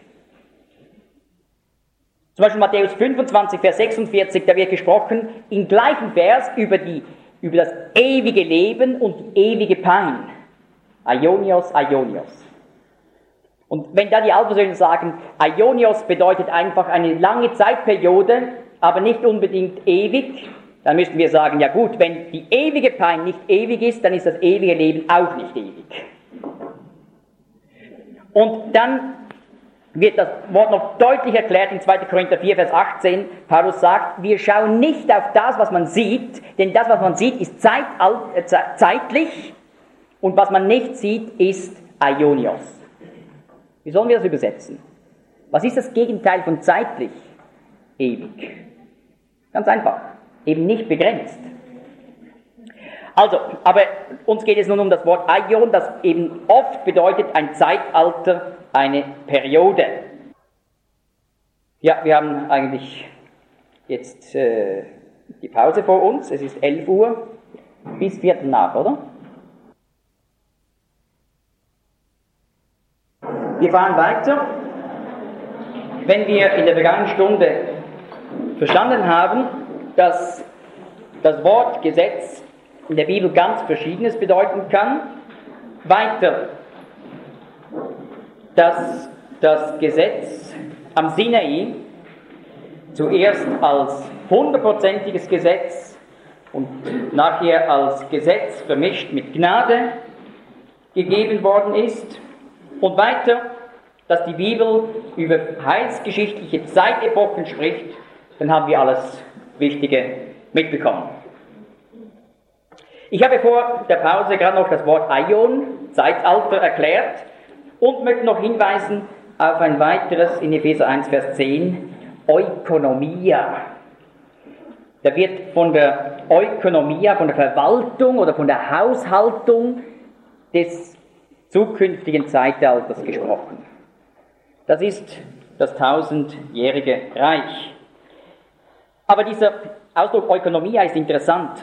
Zum Beispiel Matthäus 25, Vers 46, da wird gesprochen, im gleichen Vers über das ewige Leben und die ewige Pein. Aionios, Aionios. Und wenn da die Allversöhner sagen, Aionios bedeutet einfach eine lange Zeitperiode, aber nicht unbedingt ewig, dann müssten wir sagen, ja gut, wenn die ewige Pein nicht ewig ist, dann ist das ewige Leben auch nicht ewig. Und dann wird das Wort noch deutlich erklärt in 2. Korinther 4, Vers 18. Paulus sagt, wir schauen nicht auf das, was man sieht, denn das, was man sieht, ist zeitlich und was man nicht sieht, ist Aionios. Wie sollen wir das übersetzen? Was ist das Gegenteil von zeitlich? Ewig. Ganz einfach. Eben nicht begrenzt. Also, aber uns geht es nun um das Wort Aion, das eben oft bedeutet ein Zeitalter, eine Periode. Ja, wir haben eigentlich jetzt die Pause vor uns. Es ist 11 Uhr bis Viertel nach, oder? Wir fahren weiter. Wenn wir in der vergangenen Stunde verstanden haben, dass das Wort Gesetz in der Bibel ganz Verschiedenes bedeuten kann, weiter, dass das Gesetz am Sinai zuerst als 100%iges Gesetz und nachher als Gesetz vermischt mit Gnade gegeben worden ist, und weiter, dass die Bibel über heilsgeschichtliche Zeitepochen spricht, dann haben wir alles Wichtige mitbekommen. Ich habe vor der Pause gerade noch das Wort Aion, Zeitalter, erklärt und möchte noch hinweisen auf ein weiteres in Epheser 1, Vers 10, Oikonomia. Da wird von der Oikonomia, von der Verwaltung oder von der Haushaltung des zukünftigen Zeitalters gesprochen. Das ist das 1000-jährige Reich. Aber dieser Ausdruck Oikonomia ist interessant.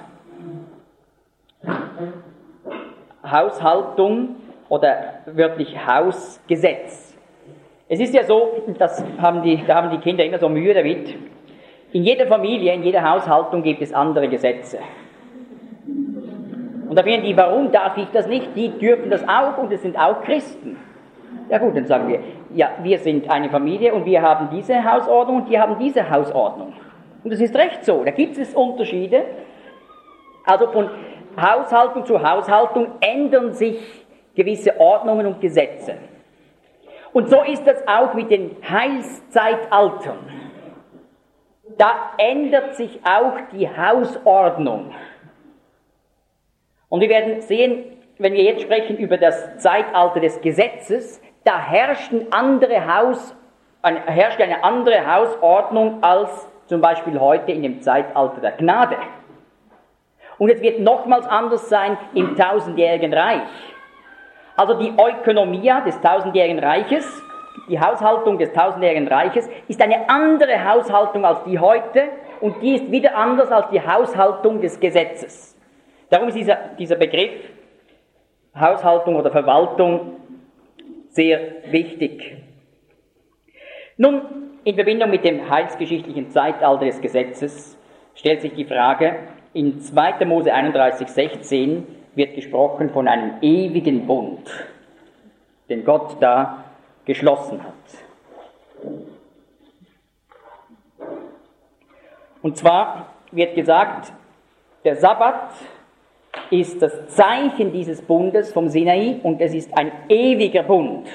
Haushaltung oder wörtlich Hausgesetz. Es ist ja so, da haben die Kinder immer so Mühe damit, in jeder Familie, in jeder Haushaltung gibt es andere Gesetze. Und da finden die, warum darf ich das nicht? Die dürfen das auch und es sind auch Christen. Ja gut, dann sagen wir, ja, wir sind eine Familie und wir haben diese Hausordnung und die haben diese Hausordnung. Und das ist recht so, da gibt es Unterschiede. Also von Haushaltung zu Haushaltung ändern sich gewisse Ordnungen und Gesetze. Und so ist das auch mit den Heilszeitaltern. Da ändert sich auch die Hausordnung. Und wir werden sehen, wenn wir jetzt sprechen über das Zeitalter des Gesetzes, da herrscht eine andere Hausordnung als zum Beispiel heute in dem Zeitalter der Gnade. Und es wird nochmals anders sein im 1000-jährigen Reich. Also die Oikonomia des 1000-jährigen Reiches, die Haushaltung des 1000-jährigen Reiches, ist eine andere Haushaltung als die heute und die ist wieder anders als die Haushaltung des Gesetzes. Darum ist dieser Begriff Haushaltung oder Verwaltung sehr wichtig. Nun, in Verbindung mit dem heilsgeschichtlichen Zeitalter des Gesetzes stellt sich die Frage, in 2. Mose 31,16 wird gesprochen von einem ewigen Bund, den Gott da geschlossen hat. Und zwar wird gesagt, der Sabbat ist das Zeichen dieses Bundes vom Sinai und es ist ein ewiger Bund.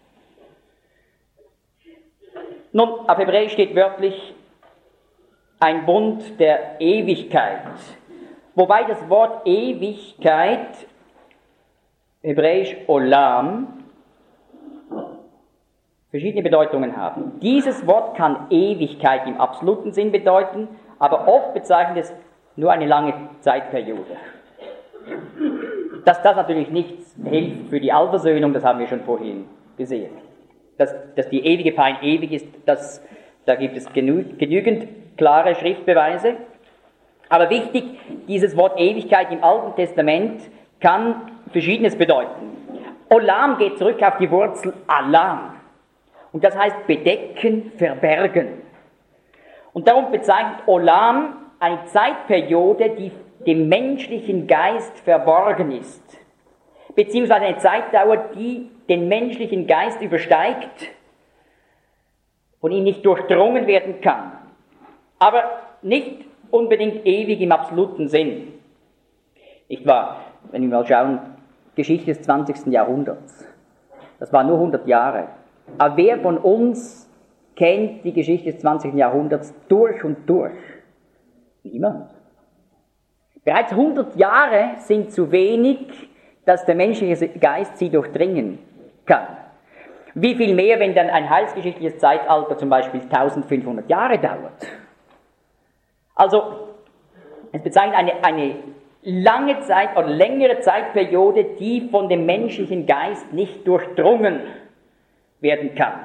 Nun, auf Hebräisch steht wörtlich ein Bund der Ewigkeit. Wobei das Wort Ewigkeit, hebräisch Olam, verschiedene Bedeutungen haben. Dieses Wort kann Ewigkeit im absoluten Sinn bedeuten, aber oft bezeichnet es nur eine lange Zeitperiode. Dass das natürlich nichts hilft für die Aufersöhnung, das haben wir schon vorhin gesehen. Dass die ewige Pein ewig ist, da gibt es genügend klare Schriftbeweise. Aber wichtig, dieses Wort Ewigkeit im Alten Testament kann Verschiedenes bedeuten. Olam geht zurück auf die Wurzel Alam. Und das heißt bedecken, verbergen. Und darum bezeichnet Olam eine Zeitperiode, die dem menschlichen Geist verborgen ist. Beziehungsweise eine Zeitdauer, die den menschlichen Geist übersteigt, von ihm nicht durchdrungen werden kann. Aber nicht unbedingt ewig im absoluten Sinn. Nicht wahr? Wenn wir mal schauen, Geschichte des 20. Jahrhunderts. Das war nur 100 Jahre. Aber wer von uns kennt die Geschichte des 20. Jahrhunderts durch und durch? Niemand. Bereits 100 Jahre sind zu wenig, dass der menschliche Geist sie durchdringen kann. Wie viel mehr, wenn dann ein heilsgeschichtliches Zeitalter zum Beispiel 1500 Jahre dauert. Also, es bezeichnet eine lange Zeit oder längere Zeitperiode, die von dem menschlichen Geist nicht durchdrungen werden kann.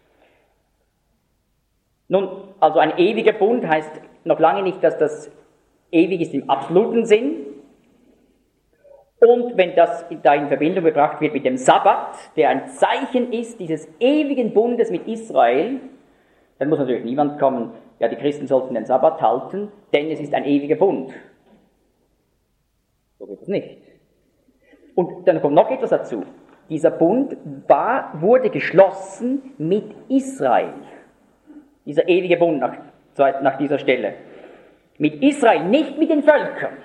Nun, also ein ewiger Bund heißt noch lange nicht, dass das ewig ist im absoluten Sinn. Und wenn das da in Verbindung gebracht wird mit dem Sabbat, der ein Zeichen ist dieses ewigen Bundes mit Israel, dann muss natürlich niemand kommen, ja, die Christen sollten den Sabbat halten, denn es ist ein ewiger Bund. So geht es nicht. Und dann kommt noch etwas dazu. Dieser Bund wurde geschlossen mit Israel. Dieser ewige Bund nach dieser Stelle. Mit Israel, nicht mit den Völkern.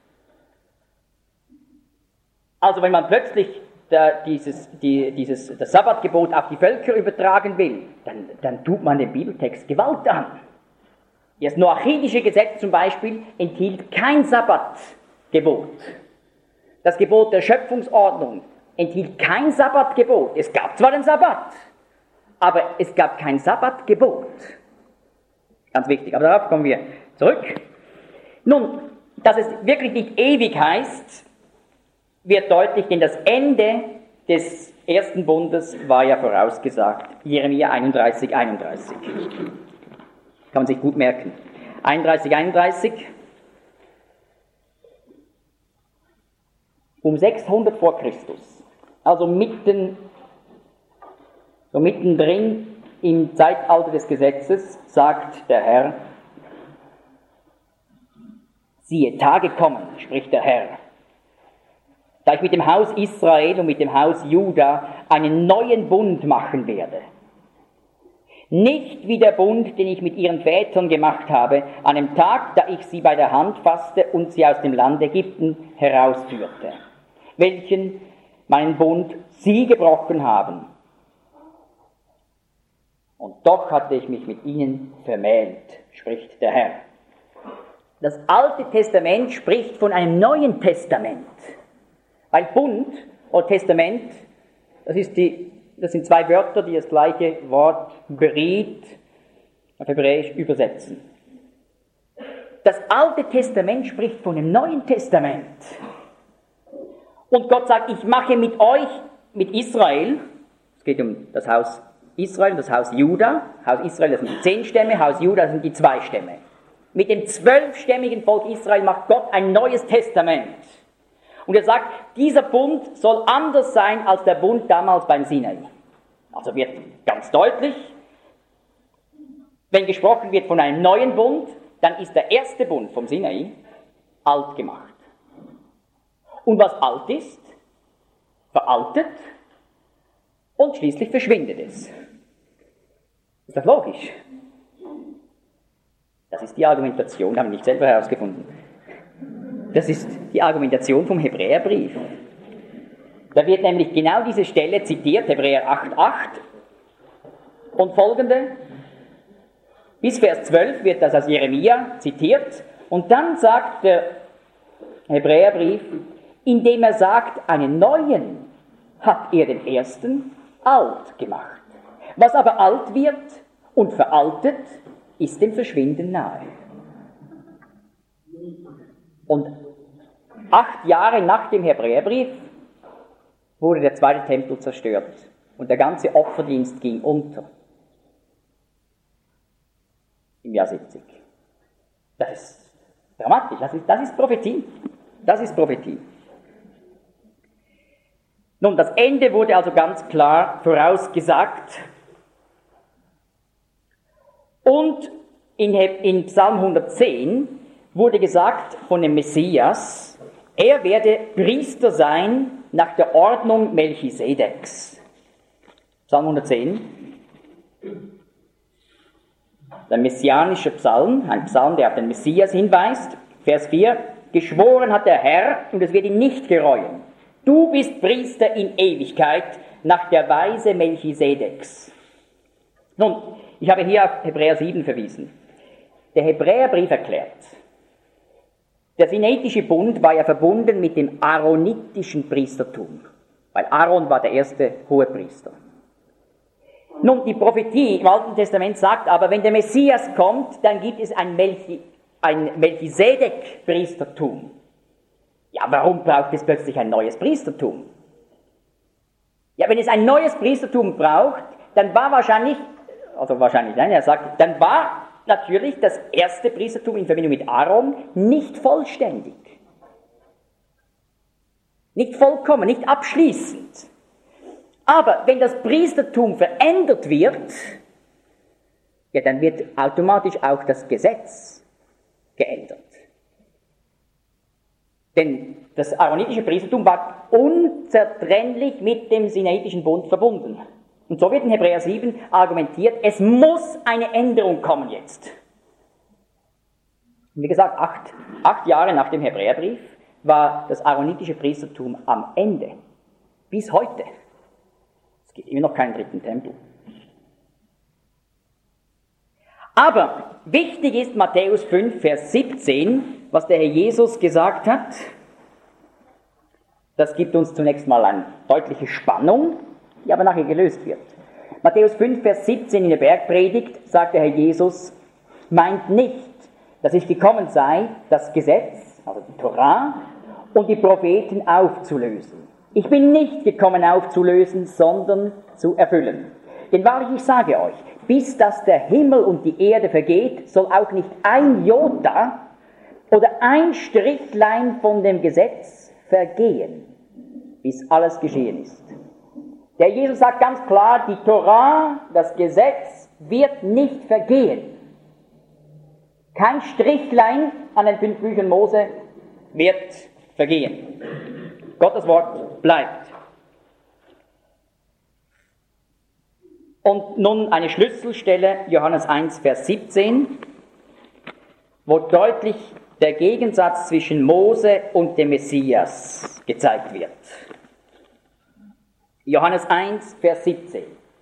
Also wenn man plötzlich das Sabbatgebot auf die Völker übertragen will, dann tut man dem Bibeltext Gewalt an. Das noachidische Gesetz zum Beispiel enthielt kein Sabbatgebot. Das Gebot der Schöpfungsordnung enthielt kein Sabbatgebot. Es gab zwar den Sabbat, aber es gab kein Sabbatgebot. Ganz wichtig, aber darauf kommen wir zurück. Nun, dass es wirklich nicht ewig heißt, wird deutlich, denn das Ende des ersten Bundes war ja vorausgesagt. Jeremia 31, 31. Kann man sich gut merken. 31, 31. Um 600 vor Christus. Also mittendrin im Zeitalter des Gesetzes sagt der Herr, siehe, Tage kommen, spricht der Herr, da ich mit dem Haus Israel und mit dem Haus Juda einen neuen Bund machen werde. Nicht wie der Bund, den ich mit ihren Vätern gemacht habe, an dem Tag, da ich sie bei der Hand fasste und sie aus dem Land Ägypten herausführte, welchen meinen Bund sie gebrochen haben. Und doch hatte ich mich mit ihnen vermählt, spricht der Herr. Das Alte Testament spricht von einem neuen Testament. Weil Bund oder Testament, das sind zwei Wörter, die das gleiche Wort Berit auf Hebräisch übersetzen. Das Alte Testament spricht von dem Neuen Testament. Und Gott sagt, ich mache mit euch, mit Israel, es geht um das Haus Israel und das Haus Juda. Haus Israel, das sind die 10 Stämme, Haus Juda, das sind die 2 Stämme. Mit dem 12-stämmigen Volk Israel macht Gott ein neues Testament. Und er sagt, dieser Bund soll anders sein als der Bund damals beim Sinai. Also wird ganz deutlich, wenn gesprochen wird von einem neuen Bund, dann ist der erste Bund vom Sinai alt gemacht. Und was alt ist, veraltet und schließlich verschwindet es. Ist das logisch? Das ist die Argumentation, haben wir nicht selber herausgefunden. Das ist die Argumentation vom Hebräerbrief. Da wird nämlich genau diese Stelle zitiert, Hebräer 8,8 und folgende. Bis Vers 12 wird das aus Jeremia zitiert und dann sagt der Hebräerbrief, indem er sagt, einen neuen hat er den ersten alt gemacht. Was aber alt wird und veraltet, ist dem Verschwinden nahe. Und 8 Jahre nach dem Hebräerbrief wurde der zweite Tempel zerstört und der ganze Opferdienst ging unter. Im Jahr 70. Das ist dramatisch, das ist Prophetie. Das ist Prophetie. Nun, das Ende wurde also ganz klar vorausgesagt. Und in Psalm 110 wurde gesagt von dem Messias, er werde Priester sein nach der Ordnung Melchisedeks. Psalm 110. Der messianische Psalm, ein Psalm, der auf den Messias hinweist. Vers 4. Geschworen hat der Herr, und es wird ihn nicht gereuen. Du bist Priester in Ewigkeit nach der Weise Melchisedeks. Nun, ich habe hier auf Hebräer 7 verwiesen. Der Hebräerbrief erklärt, der sinaitische Bund war ja verbunden mit dem aaronitischen Priestertum, weil Aaron war der erste Hohepriester. Nun, die Prophetie im Alten Testament sagt aber, wenn der Messias kommt, dann gibt es ein Melchisedek-Priestertum. Ja, warum braucht es plötzlich ein neues Priestertum? Ja, wenn es ein neues Priestertum braucht, dann war er sagt, dann war natürlich das erste Priestertum in Verbindung mit Aaron nicht vollständig. Nicht vollkommen, nicht abschließend. Aber wenn das Priestertum verändert wird, ja, dann wird automatisch auch das Gesetz geändert. Denn das aaronitische Priestertum war unzertrennlich mit dem Sinaitischen Bund verbunden. Und so wird in Hebräer 7 argumentiert, es muss eine Änderung kommen jetzt. Wie gesagt, acht Jahre nach dem Hebräerbrief war das aaronitische Priestertum am Ende. Bis heute. Es gibt immer noch keinen dritten Tempel. Aber wichtig ist Matthäus 5, Vers 17, was der Herr Jesus gesagt hat. Das gibt uns zunächst mal eine deutliche Spannung, die aber nachher gelöst wird. Matthäus 5, Vers 17 in der Bergpredigt sagt der Herr Jesus, meint nicht, dass ich gekommen sei, das Gesetz, also die Torah, und die Propheten aufzulösen. Ich bin nicht gekommen aufzulösen, sondern zu erfüllen. Denn wahrlich, ich sage euch, bis dass der Himmel und die Erde vergeht, soll auch nicht ein Jota oder ein Strichlein von dem Gesetz vergehen, bis alles geschehen ist. Der Jesus sagt ganz klar, die Torah, das Gesetz, wird nicht vergehen. Kein Strichlein an den 5 Büchern Mose wird vergehen. Gottes Wort bleibt. Und nun eine Schlüsselstelle, Johannes 1, Vers 17, wo deutlich der Gegensatz zwischen Mose und dem Messias gezeigt wird. Johannes 1, Vers 17.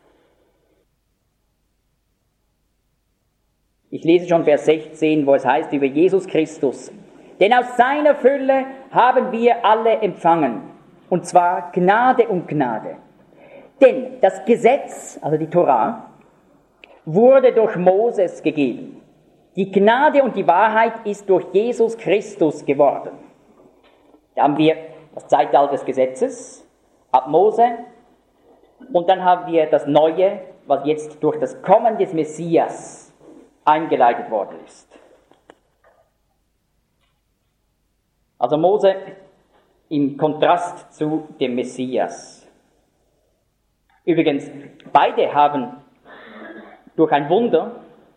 Ich lese schon Vers 16, wo es heißt über Jesus Christus. Denn aus seiner Fülle haben wir alle empfangen, und zwar Gnade um Gnade. Denn das Gesetz, also die Torah, wurde durch Moses gegeben. Die Gnade und die Wahrheit ist durch Jesus Christus geworden. Da haben wir das Zeitalter des Gesetzes, ab Mose, und dann haben wir das Neue, was jetzt durch das Kommen des Messias eingeleitet worden ist. Also Mose im Kontrast zu dem Messias. Übrigens, beide haben durch ein Wunder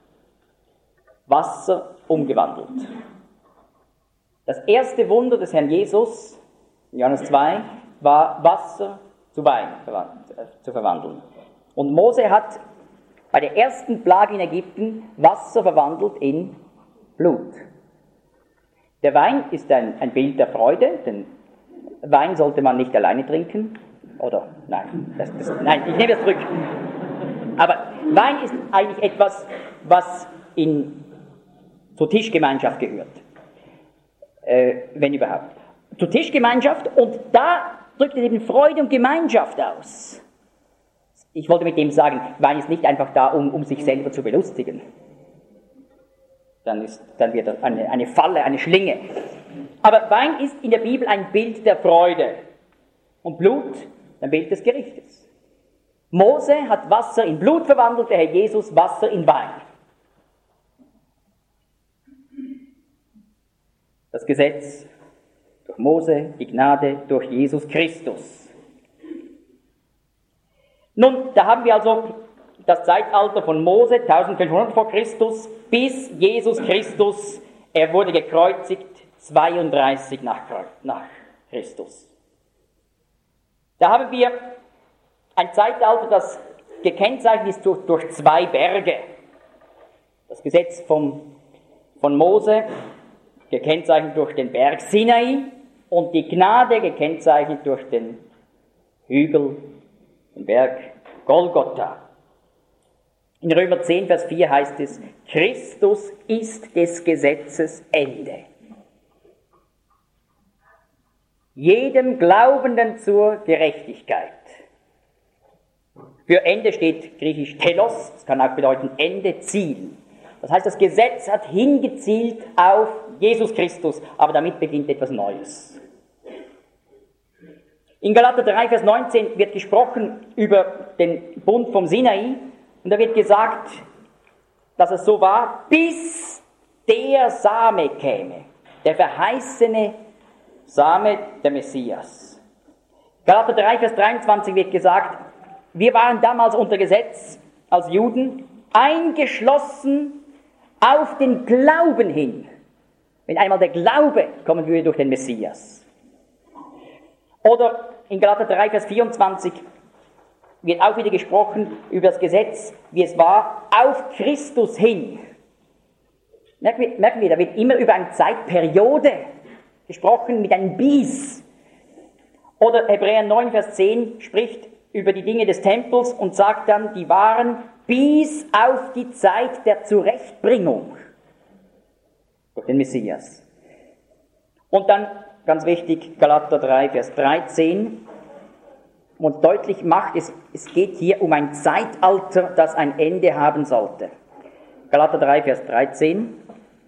Wasser umgewandelt. Das erste Wunder des Herrn Jesus, in Johannes 2, war Wasser zu Wein zu verwandeln. Und Mose hat bei der ersten Plage in Ägypten Wasser verwandelt in Blut. Der Wein ist ein Bild der Freude, denn Wein sollte man nicht alleine trinken. Oder, nein, nein, ich nehme das zurück. Aber Wein ist eigentlich etwas, was zur Tischgemeinschaft gehört. Wenn überhaupt. Zur Tischgemeinschaft, und da drückt es eben Freude und Gemeinschaft aus. Ich wollte mit dem sagen, Wein ist nicht einfach da, um sich selber zu belustigen. Dann wird das eine Falle, eine Schlinge. Aber Wein ist in der Bibel ein Bild der Freude. Und Blut, ein Bild des Gerichtes. Mose hat Wasser in Blut verwandelt, der Herr Jesus Wasser in Wein. Das Gesetz durch Mose, die Gnade durch Jesus Christus. Nun, da haben wir also das Zeitalter von Mose, 1500 vor Christus, bis Jesus Christus, er wurde gekreuzigt, 32 nach Christus. Da haben wir ein Zeitalter, das gekennzeichnet ist durch 2 Berge. Das Gesetz von Mose, gekennzeichnet durch den Berg Sinai, und die Gnade gekennzeichnet durch den Hügel, den Berg Golgotha. In Römer 10, Vers 4 heißt es, Christus ist des Gesetzes Ende. Jedem Glaubenden zur Gerechtigkeit. Für Ende steht griechisch telos, das kann auch bedeuten Ende, Ziel. Das heißt, das Gesetz hat hingezielt auf Jesus Christus, aber damit beginnt etwas Neues. In Galater 3, Vers 19 wird gesprochen über den Bund vom Sinai und da wird gesagt, dass es so war, bis der Same käme, der verheißene Same, der Messias. Galater 3, Vers 23 wird gesagt, wir waren damals unter Gesetz als Juden, eingeschlossen auf den Glauben hin. Wenn einmal der Glaube kommen würde durch den Messias. Oder in Galater 3, Vers 24 wird auch wieder gesprochen über das Gesetz, wie es war, auf Christus hin. Merken wir, da wird immer über eine Zeitperiode gesprochen mit einem Bis. Oder Hebräer 9, Vers 10 spricht über die Dinge des Tempels und sagt dann, die waren bis auf die Zeit der Zurechtbringung durch den Messias. Und dann, ganz wichtig, Galater 3, Vers 13, und deutlich macht, es geht hier um ein Zeitalter, das ein Ende haben sollte. Galater 3, Vers 13.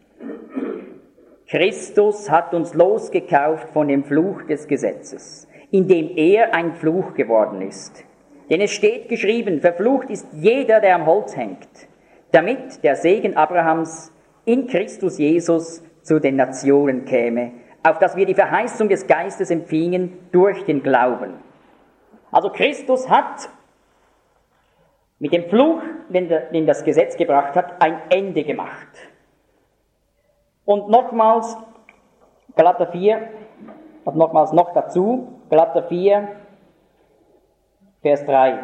Christus hat uns losgekauft von dem Fluch des Gesetzes, indem er ein Fluch geworden ist. Denn es steht geschrieben, verflucht ist jeder, der am Holz hängt, damit der Segen Abrahams in Christus Jesus zu den Nationen käme, auf dass wir die Verheißung des Geistes empfingen durch den Glauben. Also Christus hat mit dem Fluch, den das Gesetz gebracht hat, ein Ende gemacht. Und nochmals, Galater 4, und nochmals noch dazu, Galater 4, Vers 3.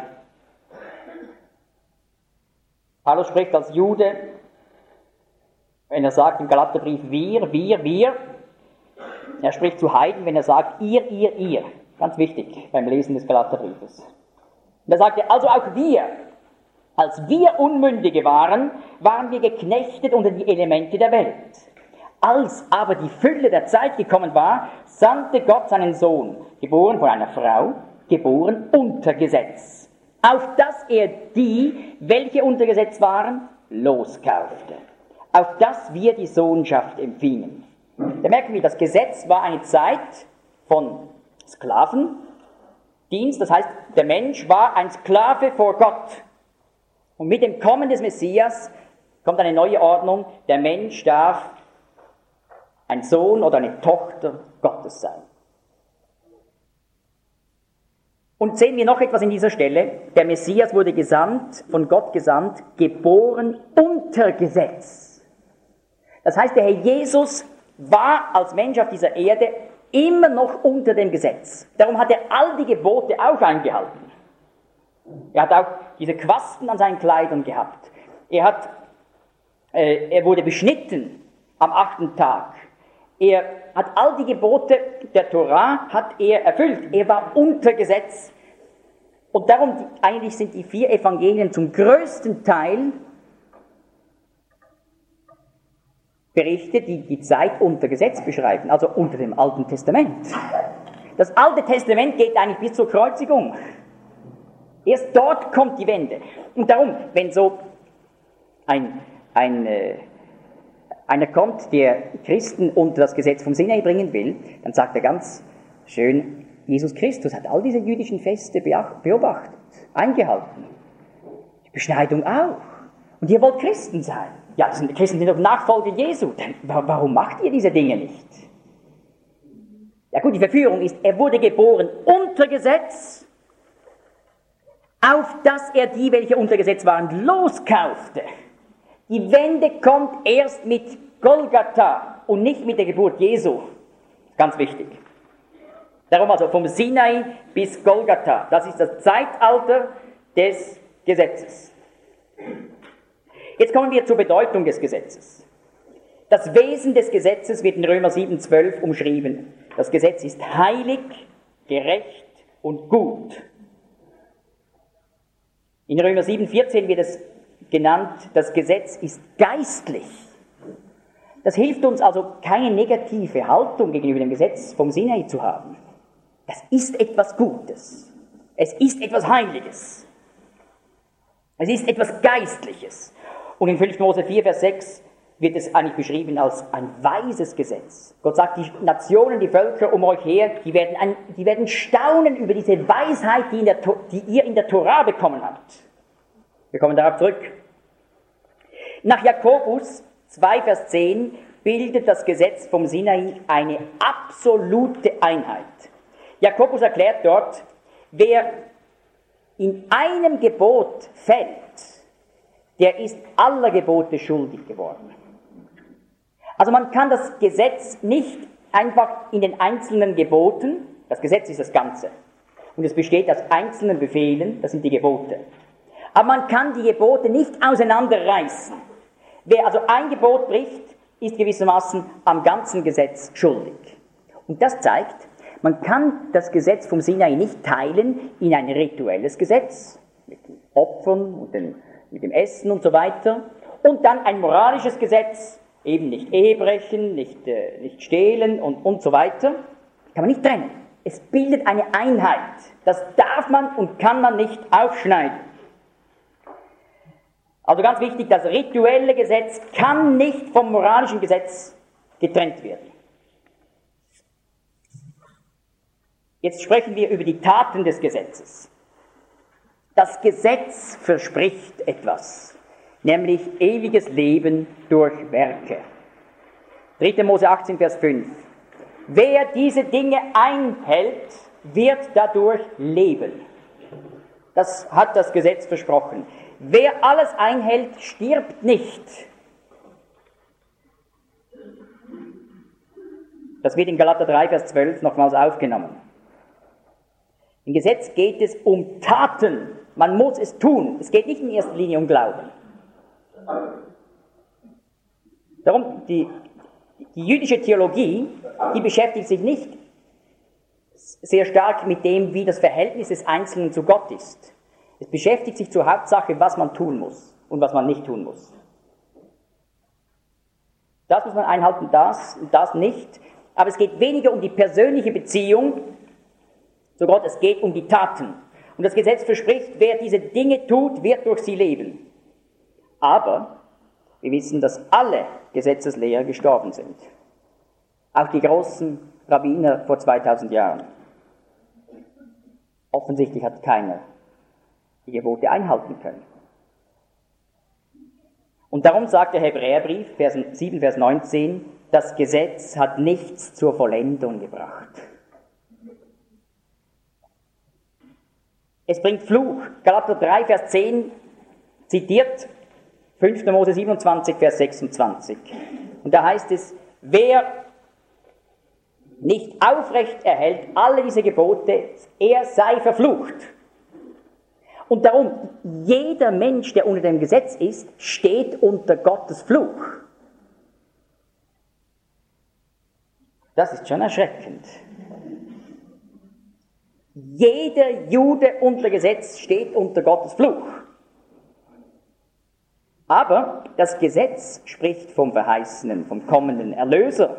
Paulus spricht als Jude, wenn er sagt im Galaterbrief wir. Er spricht zu Heiden, wenn er sagt ihr. Ganz wichtig beim Lesen des Galaterbriefes. Und er sagte, also auch wir, als wir Unmündige waren, waren wir geknechtet unter die Elemente der Welt. Als aber die Fülle der Zeit gekommen war, sandte Gott seinen Sohn, geboren von einer Frau, geboren unter Gesetz, auf dass er die, welche unter Gesetz waren, loskaufte, auf dass wir die Sohnschaft empfingen. Da merken wir, das Gesetz war eine Zeit von Sklavendienst, das heißt, der Mensch war ein Sklave vor Gott. Und mit dem Kommen des Messias kommt eine neue Ordnung, der Mensch darf ein Sohn oder eine Tochter Gottes sein. Und sehen wir noch etwas in dieser Stelle. Der Messias wurde gesandt, von Gott gesandt, geboren unter Gesetz. Das heißt, der Herr Jesus war als Mensch auf dieser Erde immer noch unter dem Gesetz. Darum hat er all die Gebote auch eingehalten. Er hat auch diese Quasten an seinen Kleidern gehabt. Er wurde beschnitten am 8. Tag. Er hat all die Gebote der Torah hat er erfüllt. Er war unter Gesetz. Und darum eigentlich sind die 4 Evangelien zum größten Teil Berichte, die die Zeit unter Gesetz beschreiben, also unter dem Alten Testament. Das Alte Testament geht eigentlich bis zur Kreuzigung. Erst dort kommt die Wende. Und darum, wenn so einer kommt, der Christen unter das Gesetz vom Sinai bringen will, dann sagt er ganz schön, Jesus Christus hat all diese jüdischen Feste beobachtet, eingehalten. Die Beschneidung auch. Und ihr wollt Christen sein. Ja, Christen sind doch Nachfolger Jesu. Warum macht ihr diese Dinge nicht? Ja gut, die Verführung ist, er wurde geboren unter Gesetz, auf dass er die, welche unter Gesetz waren, loskaufte. Die Wende kommt erst mit Golgatha und nicht mit der Geburt Jesu. Ganz wichtig. Darum also vom Sinai bis Golgatha. Das ist das Zeitalter des Gesetzes. Jetzt kommen wir zur Bedeutung des Gesetzes. Das Wesen des Gesetzes wird in Römer 7,12 umschrieben. Das Gesetz ist heilig, gerecht und gut. In Römer 7,14 wird es genannt, das Gesetz ist geistlich. Das hilft uns also, keine negative Haltung gegenüber dem Gesetz vom Sinai zu haben. Das ist etwas Gutes. Es ist etwas Heiliges. Es ist etwas Geistliches. Und in 5. Mose 4, Vers 6 wird es eigentlich beschrieben als ein weises Gesetz. Gott sagt, die Nationen, die Völker um euch her, die werden staunen über diese Weisheit, die ihr in der Tora bekommen habt. Wir kommen darauf zurück. Nach Jakobus 2, Vers 10 bildet das Gesetz vom Sinai eine absolute Einheit. Jakobus erklärt dort, wer in einem Gebot fällt, der ist aller Gebote schuldig geworden. Also man kann das Gesetz nicht einfach in den einzelnen Geboten, das Gesetz ist das Ganze, und es besteht aus einzelnen Befehlen, das sind die Gebote. Aber man kann die Gebote nicht auseinanderreißen. Wer also ein Gebot bricht, ist gewissermaßen am ganzen Gesetz schuldig. Und das zeigt, man kann das Gesetz vom Sinai nicht teilen in ein rituelles Gesetz, mit den Opfern und mit dem Essen und so weiter, und dann ein moralisches Gesetz, eben nicht Ehebrechen, nicht stehlen und so weiter, kann man nicht trennen. Es bildet eine Einheit. Das darf man und kann man nicht aufschneiden. Also ganz wichtig, das rituelle Gesetz kann nicht vom moralischen Gesetz getrennt werden. Jetzt sprechen wir über die Taten des Gesetzes. Das Gesetz verspricht etwas, nämlich ewiges Leben durch Werke. 3. Mose 18, Vers 5. Wer diese Dinge einhält, wird dadurch leben. Das hat das Gesetz versprochen. Wer alles einhält, stirbt nicht. Das wird in Galater 3, Vers 12 nochmals aufgenommen. Im Gesetz geht es um Taten. Man muss es tun. Es geht nicht in erster Linie um Glauben. Darum, die jüdische Theologie, die beschäftigt sich nicht sehr stark mit dem, wie das Verhältnis des Einzelnen zu Gott ist. Es beschäftigt sich zur Hauptsache, was man tun muss und was man nicht tun muss. Das muss man einhalten, das und das nicht. Aber es geht weniger um die persönliche Beziehung zu Gott, es geht um die Taten. Und das Gesetz verspricht, wer diese Dinge tut, wird durch sie leben. Aber wir wissen, dass alle Gesetzeslehrer gestorben sind. Auch die großen Rabbiner vor 2000 Jahren. Offensichtlich hat keiner die Gebote einhalten können. Und darum sagt der Hebräerbrief, 7, Vers 19, das Gesetz hat nichts zur Vollendung gebracht. Es bringt Fluch. Galater 3, Vers 10 zitiert 5. Mose 27, Vers 26. Und da heißt es, wer nicht aufrecht erhält alle diese Gebote, er sei verflucht. Und darum, jeder Mensch, der unter dem Gesetz ist, steht unter Gottes Fluch. Das ist schon erschreckend. Jeder Jude unter Gesetz steht unter Gottes Fluch. Aber das Gesetz spricht vom verheißenen, vom kommenden Erlöser.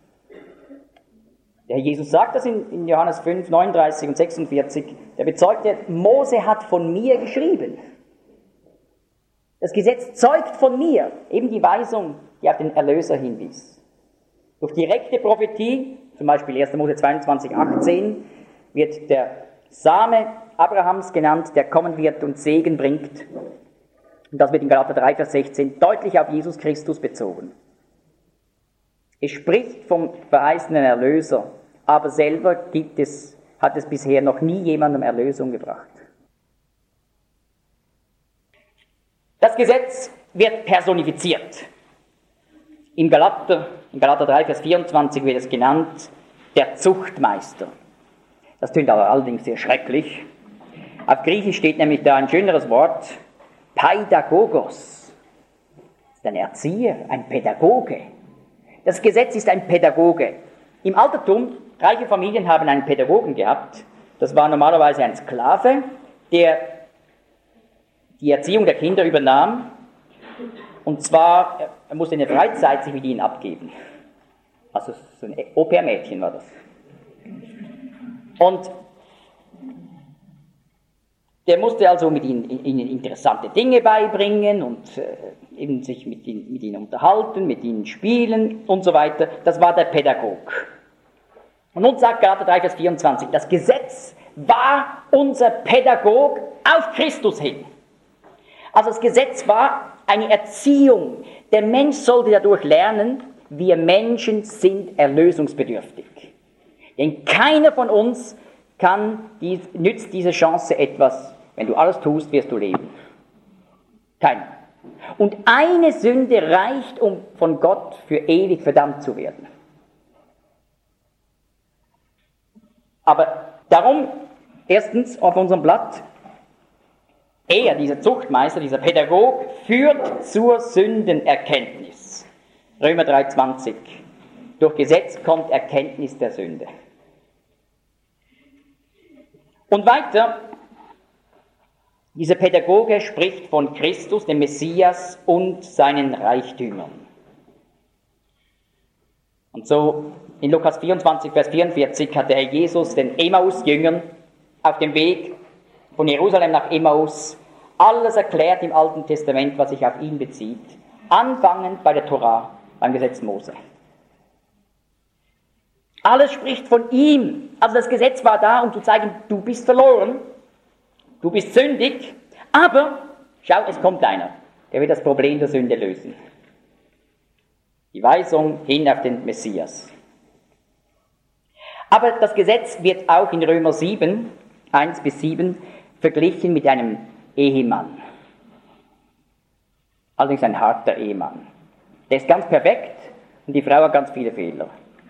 Der Herr Jesus sagt das in Johannes 5, 39 und 46. Der bezeugte, Mose hat von mir geschrieben. Das Gesetz zeugt von mir, eben die Weisung, die auf den Erlöser hinwies. Durch direkte Prophetie, zum Beispiel 1. Mose 22, 18, wird der Same Abrahams genannt, der kommen wird und Segen bringt. Und das wird in Galater 3, Vers 16 deutlich auf Jesus Christus bezogen. Es spricht vom verheißenen Erlöser, aber selber hat es bisher noch nie jemandem Erlösung gebracht. Das Gesetz wird personifiziert. In Galater 3, Vers 24 wird es genannt, der Zuchtmeister. Das klingt aber allerdings sehr schrecklich. Auf Griechisch steht nämlich da ein schöneres Wort, Pädagogos. Das ist ein Erzieher, ein Pädagoge. Das Gesetz ist ein Pädagoge. Im Altertum, reiche Familien haben einen Pädagogen gehabt. Das war normalerweise ein Sklave, der die Erziehung der Kinder übernahm. Und zwar, er musste in der Freizeit sich mit ihnen abgeben. Also so ein Au-pair-Mädchen war das. Und Der musste also mit ihnen interessante Dinge beibringen und eben sich mit ihnen unterhalten, mit ihnen spielen und so weiter. Das war der Pädagog. Und nun sagt Galater 3, Vers 24, das Gesetz war unser Pädagog auf Christus hin. Also das Gesetz war eine Erziehung. Der Mensch sollte dadurch lernen, wir Menschen sind erlösungsbedürftig. Denn keiner von uns nützt diese Chance etwas. Wenn du alles tust, wirst du leben. Keiner. Und eine Sünde reicht, um von Gott für ewig verdammt zu werden. Aber darum, erstens auf unserem Blatt, er, dieser Zuchtmeister, dieser Pädagog, führt zur Sündenerkenntnis. Römer 3,20. Durch Gesetz kommt Erkenntnis der Sünde. Und weiter, dieser Pädagoge spricht von Christus, dem Messias und seinen Reichtümern. Und so in Lukas 24, Vers 44 hat der Herr Jesus den Emmaus-Jüngern auf dem Weg von Jerusalem nach Emmaus alles erklärt im Alten Testament, was sich auf ihn bezieht, anfangend bei der Tora, beim Gesetz Mose. Alles spricht von ihm. Also das Gesetz war da, um zu zeigen, du bist verloren, du bist sündig, aber schau, es kommt einer, der wird das Problem der Sünde lösen. Die Weisung hin auf den Messias. Aber das Gesetz wird auch in Römer 7, 1 bis 7, verglichen mit einem Ehemann. Allerdings ein harter Ehemann. Der ist ganz perfekt und die Frau hat ganz viele Fehler.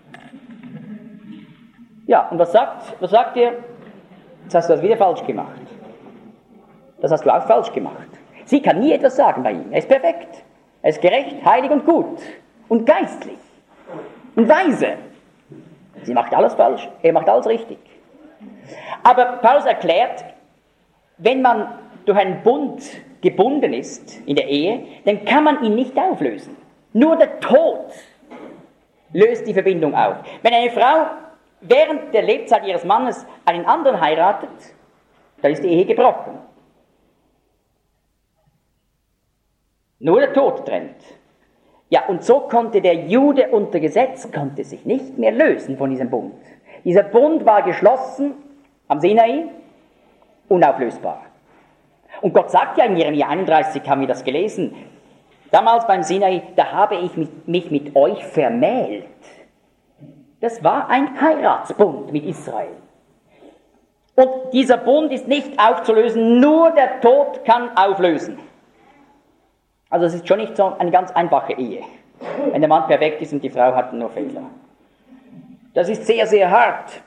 Ja, und was sagt ihr? Jetzt hast du das wieder falsch gemacht. Das hast du auch falsch gemacht. Sie kann nie etwas sagen bei ihm. Er ist perfekt. Er ist gerecht, heilig und gut. Und geistlich. Und weise. Sie macht alles falsch, er macht alles richtig. Aber Paulus erklärt, wenn man durch einen Bund gebunden ist in der Ehe, dann kann man ihn nicht auflösen. Nur der Tod löst die Verbindung auf. Wenn eine Frau während der Lebzeit ihres Mannes einen anderen heiratet, dann ist die Ehe gebrochen. Nur der Tod trennt. Ja, und so konnte der Jude unter Gesetz konnte sich nicht mehr lösen von diesem Bund. Dieser Bund war geschlossen am Sinai, unauflösbar. Und Gott sagt ja in Jeremia 31, haben wir das gelesen, damals beim Sinai, da habe ich mich mit euch vermählt. Das war ein Heiratsbund mit Israel. Und dieser Bund ist nicht aufzulösen, nur der Tod kann auflösen. Also es ist schon nicht so eine ganz einfache Ehe, wenn der Mann perfekt ist und die Frau hat nur Fehler. Das ist sehr, sehr hart.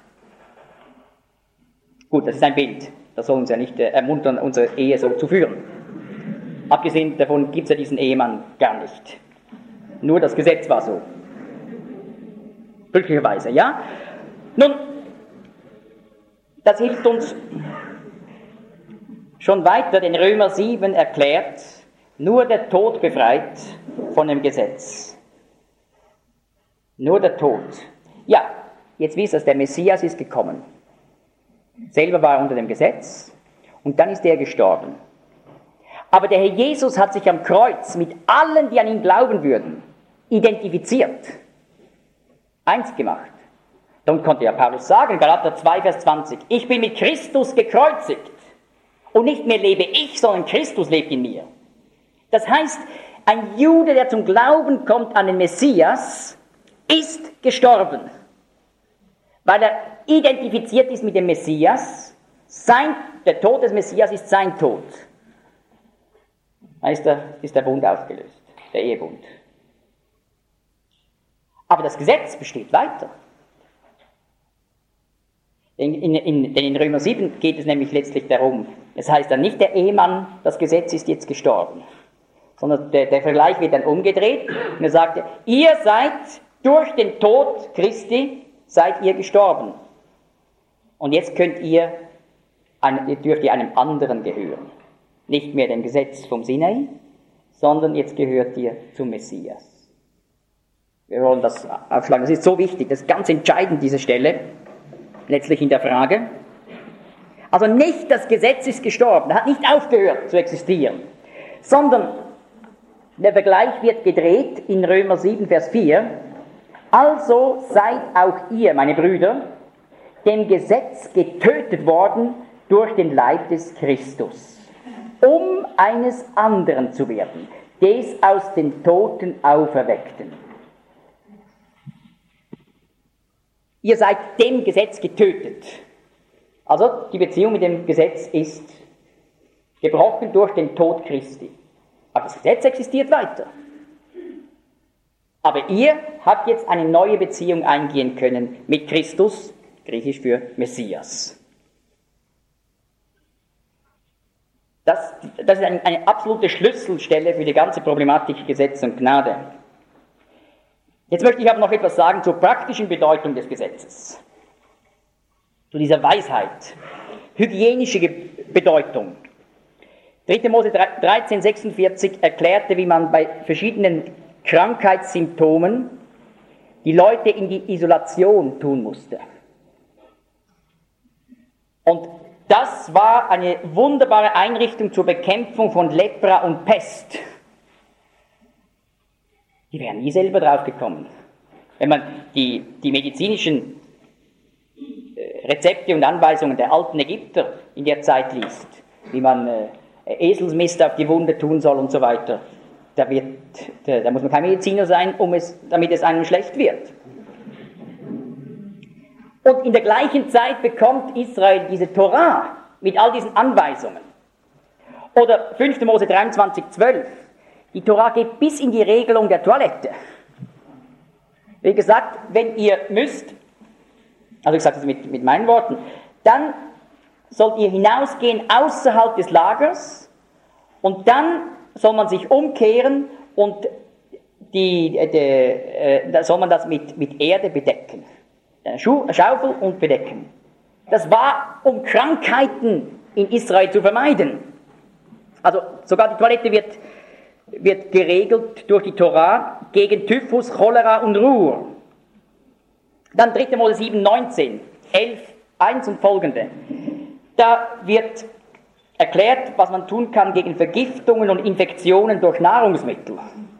Gut, das ist ein Bild. Das soll uns ja nicht ermuntern, unsere Ehe so zu führen. Abgesehen davon gibt es ja diesen Ehemann gar nicht. Nur das Gesetz war so. Glücklicherweise, ja? Nun, das hilft uns schon weiter, denn Römer 7 erklärt, nur der Tod befreit von dem Gesetz. Nur der Tod. Ja, jetzt wisst ihr, der Messias ist gekommen. Selber war er unter dem Gesetz und dann ist er gestorben. Aber der Herr Jesus hat sich am Kreuz mit allen, die an ihn glauben würden, identifiziert. Eins gemacht. Dann konnte ja Paulus sagen, Galater 2, Vers 20, ich bin mit Christus gekreuzigt. Und nicht mehr lebe ich, sondern Christus lebt in mir. Das heißt, ein Jude, der zum Glauben kommt an den Messias, ist gestorben. Weil er identifiziert ist mit dem Messias. Der Tod des Messias ist sein Tod. Dann ist der Bund aufgelöst, der Ehebund. Aber das Gesetz besteht weiter. Denn in Römer 7 geht es nämlich letztlich darum, es heißt dann nicht der Ehemann, das Gesetz ist jetzt gestorben, sondern der Vergleich wird dann umgedreht und er sagt, ihr seid durch den Tod Christi, seid ihr gestorben. Und jetzt dürft ihr einem anderen gehören. Nicht mehr dem Gesetz vom Sinai, sondern jetzt gehört ihr zum Messias. Wir wollen das aufschlagen. Das ist so wichtig, das ist ganz entscheidend, diese Stelle, letztlich in der Frage. Also nicht das Gesetz ist gestorben, hat nicht aufgehört zu existieren, sondern der Vergleich wird gedreht in Römer 7, Vers 4. Also seid auch ihr, meine Brüder, dem Gesetz getötet worden durch den Leib des Christus, um eines anderen zu werden, des aus den Toten Auferweckten. Ihr seid dem Gesetz getötet. Also die Beziehung mit dem Gesetz ist gebrochen durch den Tod Christi. Aber das Gesetz existiert weiter. Aber ihr habt jetzt eine neue Beziehung eingehen können mit Christus, griechisch für Messias. Das ist eine absolute Schlüsselstelle für die ganze Problematik Gesetz und Gnade. Jetzt möchte ich aber noch etwas sagen zur praktischen Bedeutung des Gesetzes. Zu dieser Weisheit. Hygienische Bedeutung. 3. Mose 13,46 erklärte, wie man bei verschiedenen Krankheitssymptomen die Leute in die Isolation tun musste. Und das war eine wunderbare Einrichtung zur Bekämpfung von Lepra und Pest. Die wären nie selber drauf gekommen. Wenn man die medizinischen Rezepte und Anweisungen der alten Ägypter in der Zeit liest, wie man Eselsmist auf die Wunde tun soll und so weiter, da muss man kein Mediziner sein, damit es einem schlecht wird. Und in der gleichen Zeit bekommt Israel diese Torah mit all diesen Anweisungen. Oder 5. Mose 23,12. Die Torah geht bis in die Regelung der Toilette. Wie gesagt, wenn ihr müsst, also ich sage das mit meinen Worten, dann sollt ihr hinausgehen außerhalb des Lagers und dann soll man sich umkehren und da soll man das mit Erde bedecken. Schaufel und bedecken. Das war, um Krankheiten in Israel zu vermeiden. Also sogar die Toilette wird geregelt durch die Torah gegen Typhus, Cholera und Ruhr. Dann 3. Mose 7, 19, 11, 1 und folgende. Da wird erklärt, was man tun kann gegen Vergiftungen und Infektionen durch Nahrungsmittel.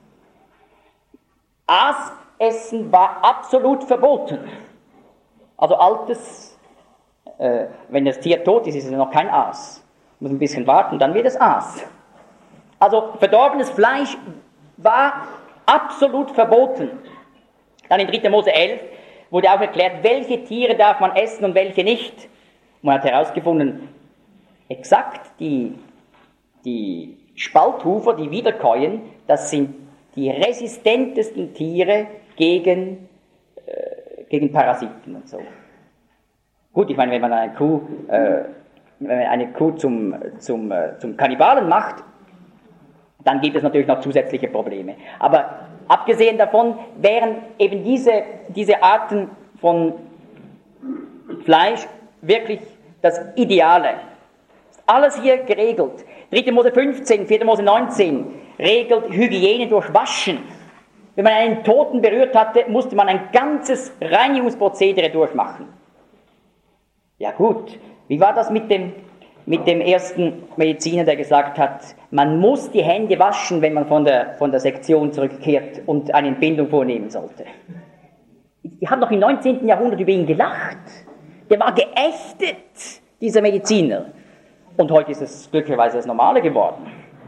Aasessen war absolut verboten. Also altes, wenn das Tier tot ist, ist es noch kein Aas. Muss ein bisschen warten, dann wird es Aas. Also verdorbenes Fleisch war absolut verboten. Dann in 3. Mose 11 wurde auch erklärt, welche Tiere darf man essen und welche nicht. Man hat herausgefunden, exakt die Spalthufer, die Wiederkäuen, das sind die resistentesten Tiere gegen Parasiten und so. Gut, ich meine, wenn man eine Kuh zum Kannibalen macht, dann gibt es natürlich noch zusätzliche Probleme. Aber abgesehen davon wären eben diese Arten von Fleisch wirklich das Ideale. Ist alles hier geregelt. 3. Mose 15, 4. Mose 19 regelt Hygiene durch Waschen. Wenn man einen Toten berührt hatte, musste man ein ganzes Reinigungsprozedere durchmachen. Ja gut, wie war das mit dem ersten Mediziner, der gesagt hat, man muss die Hände waschen, wenn man von der Sektion zurückkehrt und eine Entbindung vornehmen sollte? Die haben doch im 19. Jahrhundert über ihn gelacht. Der war geächtet, dieser Mediziner. Und heute ist es glücklicherweise das Normale geworden.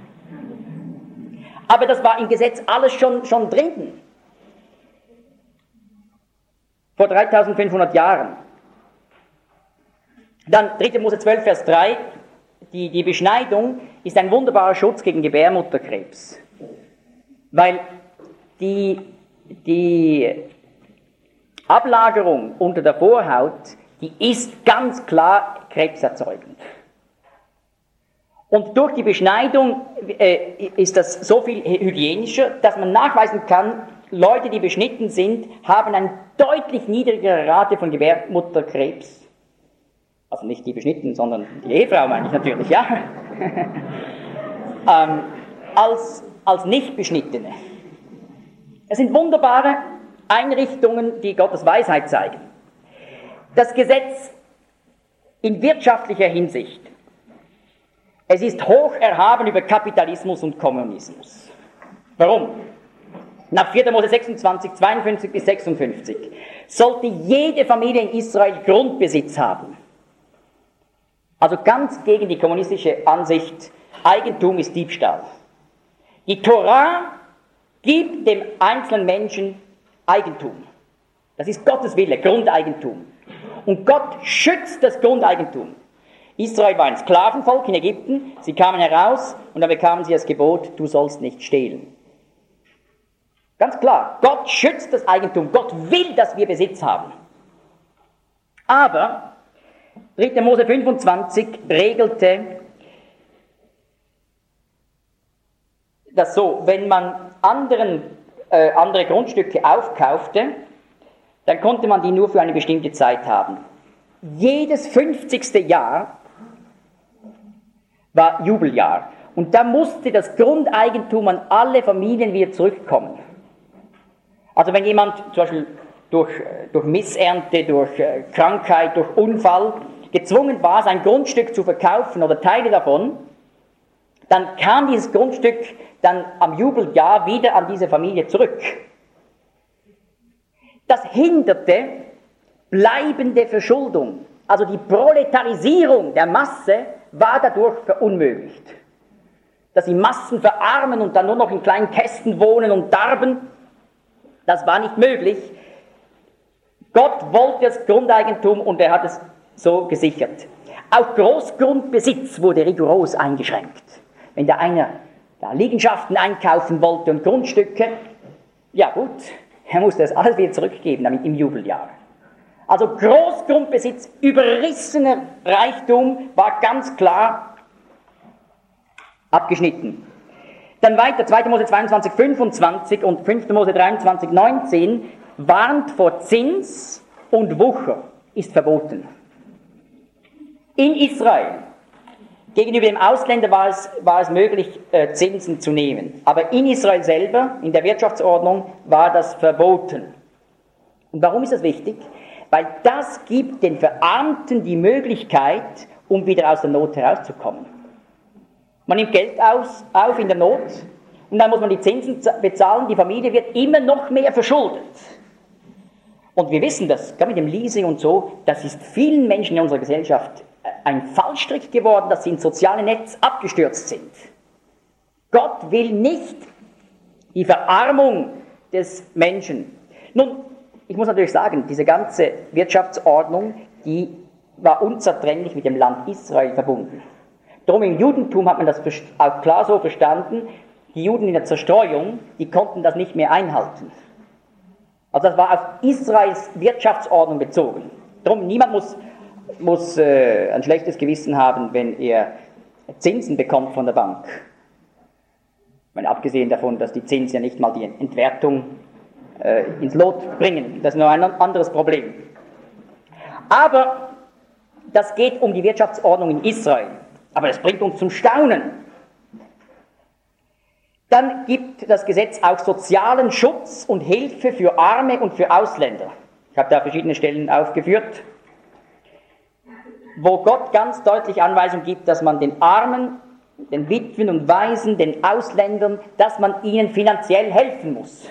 Aber das war im Gesetz alles schon drin. Vor 3500 Jahren. Dann 3. Mose 12, Vers 3. Die Beschneidung ist ein wunderbarer Schutz gegen Gebärmutterkrebs. Weil die Ablagerung unter der Vorhaut, die ist ganz klar krebserzeugend. Und durch die Beschneidung ist das so viel hygienischer, dass man nachweisen kann, Leute, die beschnitten sind, haben eine deutlich niedrigere Rate von Gebärmutterkrebs. Also nicht die Beschnittenen, sondern die Ehefrau meine ich natürlich, ja. als Nicht-Beschnittene. Es sind wunderbare Einrichtungen, die Gottes Weisheit zeigen. Das Gesetz in wirtschaftlicher Hinsicht. Es ist hoch erhaben über Kapitalismus und Kommunismus. Warum? Nach 4. Mose 26, 52 bis 56 sollte jede Familie in Israel Grundbesitz haben. Also ganz gegen die kommunistische Ansicht, Eigentum ist Diebstahl. Die Torah gibt dem einzelnen Menschen Eigentum. Das ist Gottes Wille, Grundeigentum. Und Gott schützt das Grundeigentum. Israel war ein Sklavenvolk in Ägypten, sie kamen heraus und dann bekamen sie das Gebot, du sollst nicht stehlen. Ganz klar, Gott schützt das Eigentum, Gott will, dass wir Besitz haben. Aber 3. Mose 25 regelte das so, wenn man andere Grundstücke aufkaufte, dann konnte man die nur für eine bestimmte Zeit haben. Jedes 50. Jahr war Jubeljahr. Und da musste das Grundeigentum an alle Familien wieder zurückkommen. Also wenn jemand zum Beispiel durch Missernte, durch Krankheit, durch Unfall gezwungen war, sein Grundstück zu verkaufen oder Teile davon, dann kam dieses Grundstück dann am Jubeljahr wieder an diese Familie zurück. Das hinderte bleibende Verschuldung. Also die Proletarisierung der Masse war dadurch verunmöglicht. Dass die Massen verarmen und dann nur noch in kleinen Kästen wohnen und darben, das war nicht möglich. Gott wollte das Grundeigentum und er hat es so gesichert. Auch Großgrundbesitz wurde rigoros eingeschränkt. Wenn da einer Liegenschaften einkaufen wollte und Grundstücke, ja gut, er musste das alles wieder zurückgeben, damit im Jubeljahr. Also Großgrundbesitz, überrissener Reichtum war ganz klar abgeschnitten. Dann weiter, 2. Mose 22, 25 und 5. Mose 23, 19, warnt vor Zins und Wucher, ist verboten. In Israel, gegenüber dem Ausländer war es möglich, Zinsen zu nehmen. Aber in Israel selber, in der Wirtschaftsordnung, war das verboten. Und warum ist das wichtig? Weil das gibt den Verarmten die Möglichkeit, um wieder aus der Not herauszukommen. Man nimmt Geld auf in der Not und dann muss man die Zinsen bezahlen, die Familie wird immer noch mehr verschuldet. Und wir wissen das, gerade mit dem Leasing und so, das ist vielen Menschen in unserer Gesellschaft ein Fallstrick geworden, dass sie ins soziale Netz abgestürzt sind. Gott will nicht die Verarmung des Menschen. Nun, ich muss natürlich sagen, diese ganze Wirtschaftsordnung, die war unzertrennlich mit dem Land Israel verbunden. Darum im Judentum hat man das auch klar so verstanden, die Juden in der Zerstreuung, die konnten das nicht mehr einhalten. Also das war auf Israels Wirtschaftsordnung bezogen. Darum, niemand muss ein schlechtes Gewissen haben, wenn er Zinsen bekommt von der Bank. Ich meine, abgesehen davon, dass die Zinsen ja nicht mal die Entwertung ins Lot bringen. Das ist noch ein anderes Problem. Aber das geht um die Wirtschaftsordnung in Israel. Aber das bringt uns zum Staunen. Dann gibt das Gesetz auch sozialen Schutz und Hilfe für Arme und für Ausländer. Ich habe da verschiedene Stellen aufgeführt, wo Gott ganz deutlich Anweisung gibt, dass man den Armen, den Witwen und Waisen, den Ausländern, dass man ihnen finanziell helfen muss.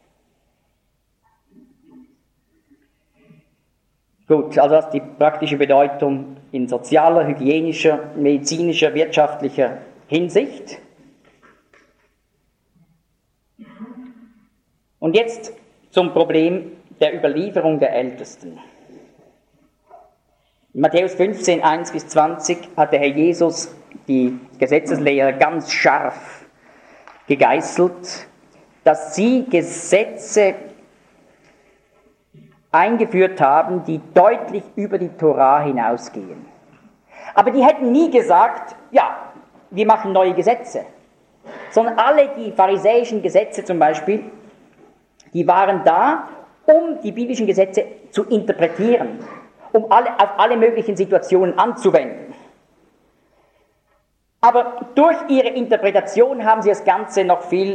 Gut, also das ist die praktische Bedeutung in sozialer, hygienischer, medizinischer, wirtschaftlicher Hinsicht. Und jetzt zum Problem der Überlieferung der Ältesten. In Matthäus 15, 1 bis 20 hat der Herr Jesus die Gesetzeslehrer ganz scharf gegeißelt, dass sie Gesetze eingeführt haben, die deutlich über die Torah hinausgehen. Aber die hätten nie gesagt, ja, wir machen neue Gesetze. Sondern alle die pharisäischen Gesetze zum Beispiel, die waren da, um die biblischen Gesetze zu interpretieren, um auf alle möglichen Situationen anzuwenden. Aber durch ihre Interpretation haben sie dem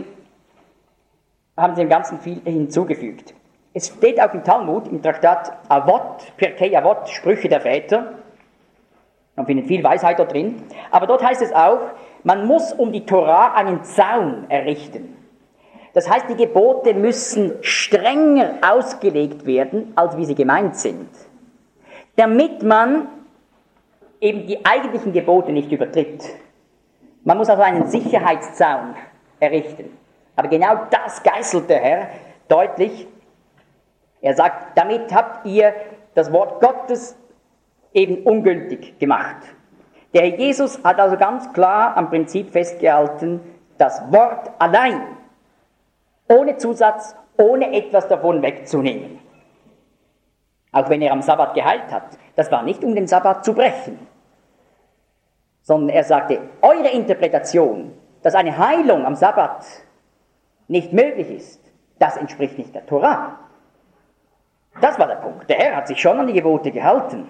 Ganzen viel hinzugefügt. Es steht auch im Talmud, im Traktat Avot, Pirkei Avot, Sprüche der Väter, Man findet viel Weisheit dort drin. Aber dort heißt es auch, man muss um die Tora einen Zaun errichten. Das heißt, die Gebote müssen strenger ausgelegt werden, als wie sie gemeint sind, damit man eben die eigentlichen Gebote nicht übertritt. Man muss also einen Sicherheitszaun errichten. Aber genau das geißelt der Herr deutlich. Er sagt, damit habt ihr das Wort Gottes eben ungültig gemacht. Der Herr Jesus hat also ganz klar am Prinzip festgehalten, das Wort allein, ohne Zusatz, ohne etwas davon wegzunehmen. Auch wenn er am Sabbat geheilt hat, das war nicht, um den Sabbat zu brechen, sondern er sagte, eure Interpretation, dass eine Heilung am Sabbat nicht möglich ist, das entspricht nicht der Tora. Das war der Punkt. Der Herr hat sich schon an die Gebote gehalten.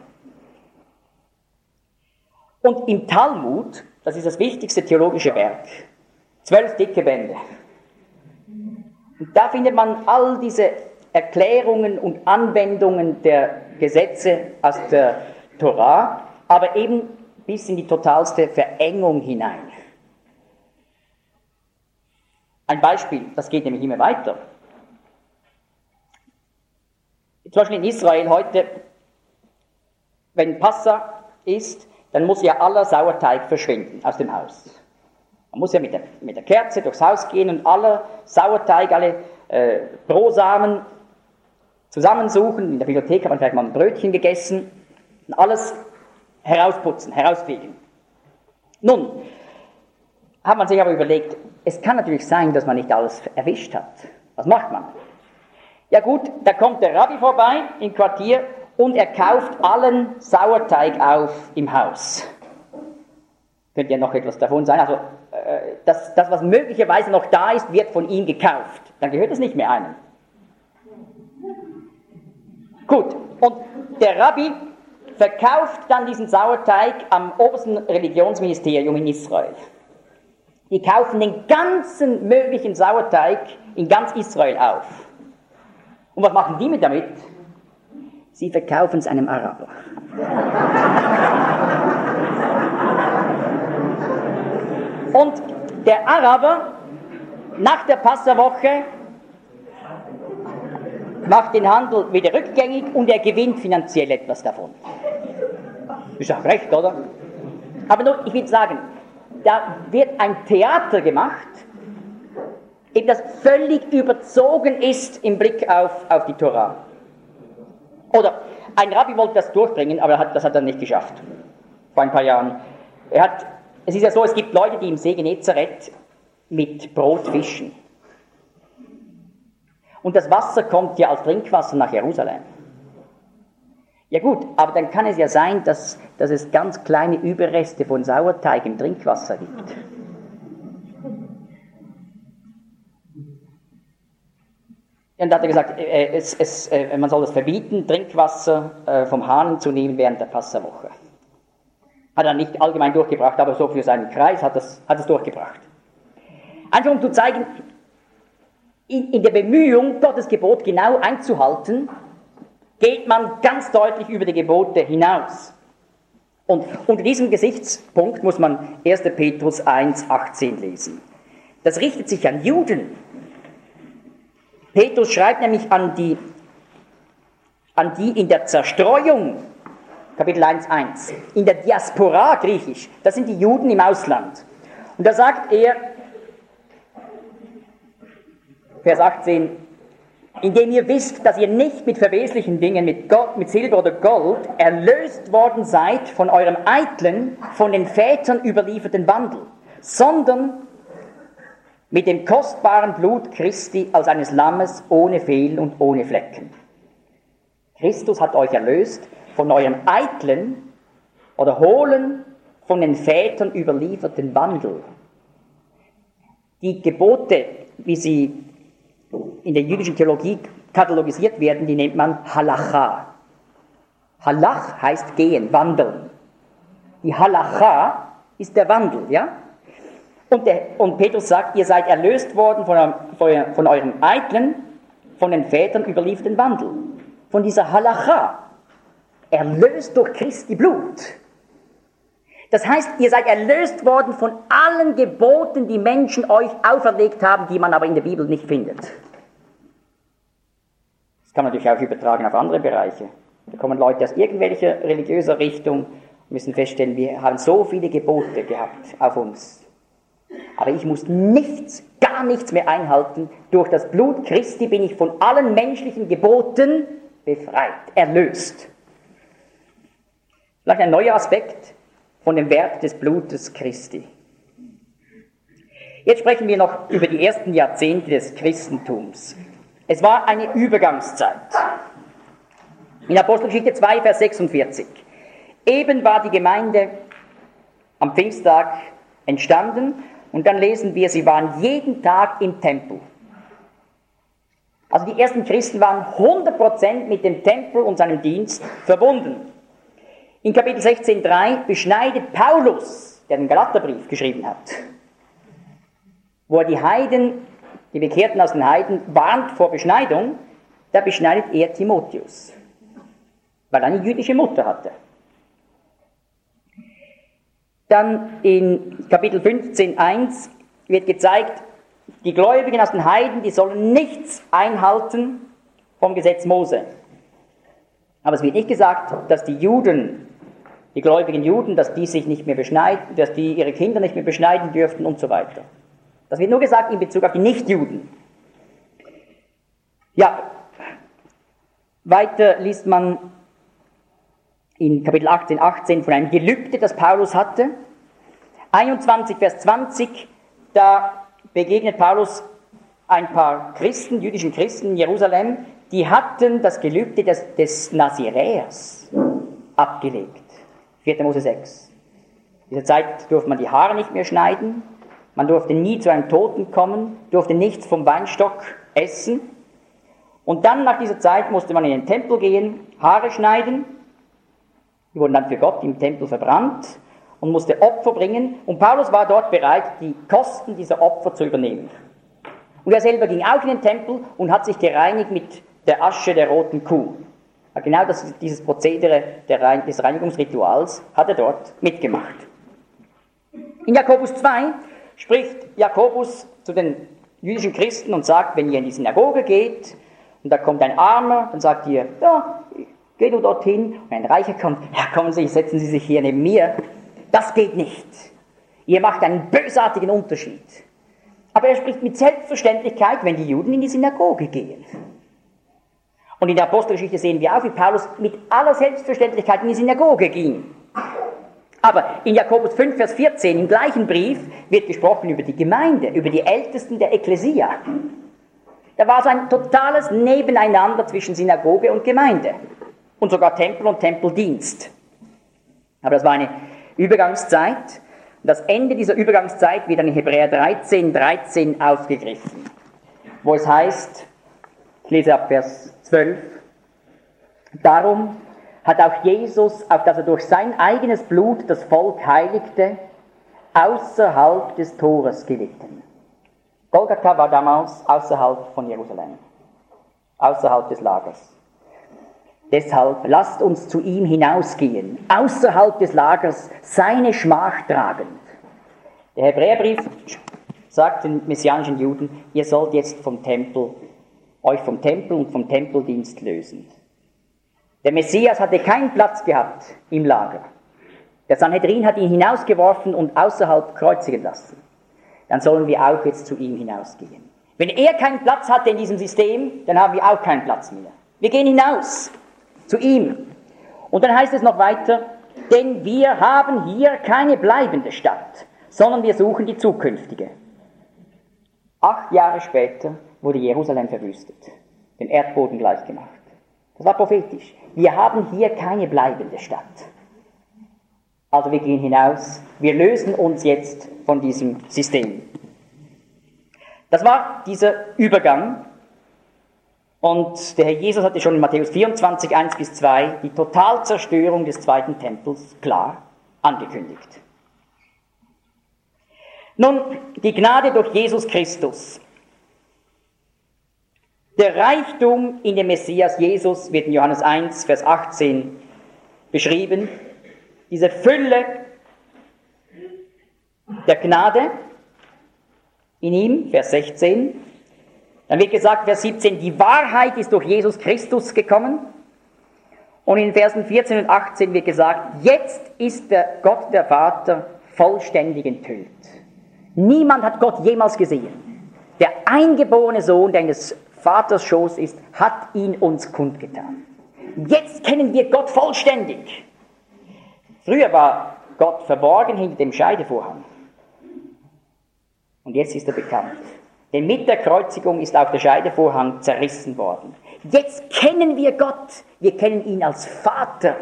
Und im Talmud, das ist das wichtigste theologische Werk, 12 dicke Bände. Und da findet man all diese Erklärungen und Anwendungen der Gesetze aus der Tora, aber eben bis in die totalste Verengung hinein. Ein Beispiel, das geht nämlich immer weiter. Zum Beispiel in Israel heute, wenn Passa ist, dann muss ja aller Sauerteig verschwinden aus dem Haus. Man muss ja mit der Kerze durchs Haus gehen und aller Sauerteig, alle Brosamen zusammensuchen. In der Bibliothek hat man vielleicht mal ein Brötchen gegessen und alles herausputzen, herausfegen. Nun, hat man sich aber überlegt, es kann natürlich sein, dass man nicht alles erwischt hat. Was macht man? Ja gut, da kommt der Rabbi vorbei im Quartier und er kauft allen Sauerteig auf im Haus. Könnte ja noch etwas davon sein. Also das, was möglicherweise noch da ist, wird von ihm gekauft. Dann gehört es nicht mehr einem. Gut, und der Rabbi verkauft dann diesen Sauerteig am obersten Religionsministerium in Israel. Die kaufen den ganzen möglichen Sauerteig in ganz Israel auf. Und was machen die mit damit? Sie verkaufen es einem Araber. Und der Araber, nach der Passawoche, macht den Handel wieder rückgängig und er gewinnt finanziell etwas davon. Ist auch recht, oder? Aber nur, ich will sagen, da wird ein Theater gemacht, eben das völlig überzogen ist im Blick auf die Tora. Oder ein Rabbi wollte das durchbringen, aber das hat er nicht geschafft. Vor ein paar Jahren. Es ist ja so, es gibt Leute, die im See Genezareth mit Brot fischen. Und das Wasser kommt ja als Trinkwasser nach Jerusalem. Ja gut, aber dann kann es ja sein, dass es ganz kleine Überreste von Sauerteig im Trinkwasser gibt. Und da hat er gesagt, man soll es verbieten, Trinkwasser vom Hahn zu nehmen während der Passawoche. Hat er nicht allgemein durchgebracht, aber so für seinen Kreis hat es durchgebracht. Einfach um zu zeigen, in der Bemühung, Gottes Gebot genau einzuhalten, geht man ganz deutlich über die Gebote hinaus. Und unter diesem Gesichtspunkt muss man 1. Petrus 1,18 lesen. Das richtet sich an Juden. Petrus schreibt nämlich an die in der Zerstreuung, Kapitel 1,1, in der Diaspora, griechisch, das sind die Juden im Ausland. Und da sagt er, Vers 18, indem ihr wisst, dass ihr nicht mit verweslichen Dingen, mit Silber oder Gold, erlöst worden seid von eurem eitlen, von den Vätern überlieferten Wandel, sondern mit dem kostbaren Blut Christi als eines Lammes ohne Fehl und ohne Flecken. Christus hat euch erlöst von eurem eitlen oder hohlen, von den Vätern überlieferten Wandel. Die Gebote, wie sie in der jüdischen Theologie katalogisiert werden, die nennt man Halacha. Halach heißt gehen, wandeln. Die Halacha ist der Wandel, ja? Und Petrus sagt, ihr seid erlöst worden von eurem eitlen, von den Vätern überlieferten Wandel. Von dieser Halacha. Erlöst durch Christi Blut. Das heißt, ihr seid erlöst worden von allen Geboten, die Menschen euch auferlegt haben, die man aber in der Bibel nicht findet. Das kann man natürlich auch übertragen auf andere Bereiche. Da kommen Leute aus irgendwelcher religiöser Richtung und müssen feststellen, wir haben so viele Gebote gehabt auf uns. Aber ich muss nichts, gar nichts mehr einhalten. Durch das Blut Christi bin ich von allen menschlichen Geboten befreit, erlöst. Vielleicht ein neuer Aspekt von dem Werk des Blutes Christi. Jetzt sprechen wir noch über die ersten Jahrzehnte des Christentums. Es war eine Übergangszeit. In Apostelgeschichte 2, Vers 46. Eben war die Gemeinde am Pfingsttag entstanden und dann lesen wir, sie waren jeden Tag im Tempel. Also die ersten Christen waren 100% mit dem Tempel und seinem Dienst verbunden. In Kapitel 16,3 beschneidet Paulus, der den Galaterbrief geschrieben hat, wo er die Heiden, die Bekehrten aus den Heiden, warnt vor Beschneidung, da beschneidet er Timotheus, weil er eine jüdische Mutter hatte. Dann in Kapitel 15,1 wird gezeigt, die Gläubigen aus den Heiden, die sollen nichts einhalten vom Gesetz Mose. Aber es wird nicht gesagt, dass die Juden, die gläubigen Juden, dass die sich nicht mehr beschneiden, dass die ihre Kinder nicht mehr beschneiden dürften und so weiter. Das wird nur gesagt in Bezug auf die Nichtjuden. Ja, weiter liest man in Kapitel 18 von einem Gelübde, das Paulus hatte. 21, Vers 20, da begegnet Paulus ein paar Christen, jüdischen Christen in Jerusalem, die hatten das Gelübde des Naziräers abgelegt. 4. Mose 6. In dieser Zeit durfte man die Haare nicht mehr schneiden, man durfte nie zu einem Toten kommen, durfte nichts vom Weinstock essen. Und dann nach dieser Zeit musste man in den Tempel gehen, Haare schneiden, die wurden dann für Gott im Tempel verbrannt und musste Opfer bringen. Und Paulus war dort bereit, die Kosten dieser Opfer zu übernehmen. Und er selber ging auch in den Tempel und hat sich gereinigt mit der Asche der roten Kuh. Genau dieses Prozedere des Reinigungsrituals hat er dort mitgemacht. In Jakobus 2 spricht Jakobus zu den jüdischen Christen und sagt, wenn ihr in die Synagoge geht und da kommt ein Armer, dann sagt ihr, ja, geh du dorthin. Und ein Reicher kommt, ja, kommen Sie, setzen Sie sich hier neben mir. Das geht nicht. Ihr macht einen bösartigen Unterschied. Aber er spricht mit Selbstverständlichkeit, wenn die Juden in die Synagoge gehen. Und in der Apostelgeschichte sehen wir auch, wie Paulus mit aller Selbstverständlichkeit in die Synagoge ging. Aber in Jakobus 5, Vers 14, im gleichen Brief, wird gesprochen über die Gemeinde, über die Ältesten der Ekklesia. Da war so ein totales Nebeneinander zwischen Synagoge und Gemeinde. Und sogar Tempel und Tempeldienst. Aber das war eine Übergangszeit. Und das Ende dieser Übergangszeit wird dann in Hebräer 13 aufgegriffen, wo es heißt, ich lese ab Vers 12, darum hat auch Jesus, auf dass er durch sein eigenes Blut das Volk heiligte, außerhalb des Tores gelitten. Golgatha war damals außerhalb von Jerusalem, außerhalb des Lagers. Deshalb lasst uns zu ihm hinausgehen, außerhalb des Lagers, seine Schmach tragend. Der Hebräerbrief sagt den messianischen Juden, ihr sollt jetzt euch vom Tempel und vom Tempeldienst lösen. Der Messias hatte keinen Platz gehabt im Lager. Der Sanhedrin hat ihn hinausgeworfen und außerhalb kreuzigen lassen. Dann sollen wir auch jetzt zu ihm hinausgehen. Wenn er keinen Platz hatte in diesem System, dann haben wir auch keinen Platz mehr. Wir gehen hinaus zu ihm. Und dann heißt es noch weiter, denn wir haben hier keine bleibende Stadt, sondern wir suchen die zukünftige. 8 Jahre später wurde Jerusalem verwüstet, dem Erdboden gleichgemacht. Das war prophetisch. Wir haben hier keine bleibende Stadt. Also wir gehen hinaus, wir lösen uns jetzt von diesem System. Das war dieser Übergang. Und der Herr Jesus hatte schon in Matthäus 24, 1-2 die Totalzerstörung des zweiten Tempels klar angekündigt. Nun, die Gnade durch Jesus Christus. Der Reichtum in dem Messias Jesus wird in Johannes 1, Vers 18 beschrieben. Diese Fülle der Gnade in ihm, Vers 16. Dann wird gesagt, Vers 17, die Wahrheit ist durch Jesus Christus gekommen. Und in Versen 14 und 18 wird gesagt, jetzt ist der Gott, der Vater, vollständig enthüllt. Niemand hat Gott jemals gesehen. Der eingeborene Sohn, der in des Vaters Schoß ist, hat ihn uns kundgetan. Jetzt kennen wir Gott vollständig. Früher war Gott verborgen hinter dem Scheidevorhang. Und jetzt ist er bekannt. Denn mit der Kreuzigung ist auch der Scheidevorhang zerrissen worden. Jetzt kennen wir Gott. Wir kennen ihn als Vater.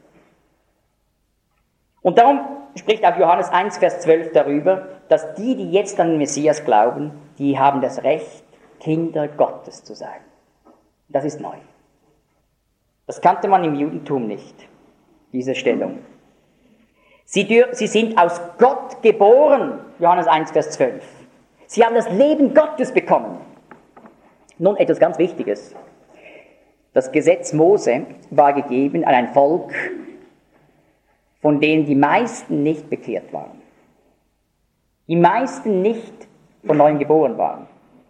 Und darum spricht auch Johannes 1, Vers 12 darüber, dass die jetzt an den Messias glauben, die haben das Recht, Kinder Gottes zu sein. Das ist neu. Das kannte man im Judentum nicht, diese Stellung. Sie sind aus Gott geboren, Johannes 1, Vers 12. Sie haben das Leben Gottes bekommen. Nun etwas ganz Wichtiges. Das Gesetz Mose war gegeben an ein Volk, von denen die meisten nicht bekehrt waren. Die meisten nicht von neuem geboren waren.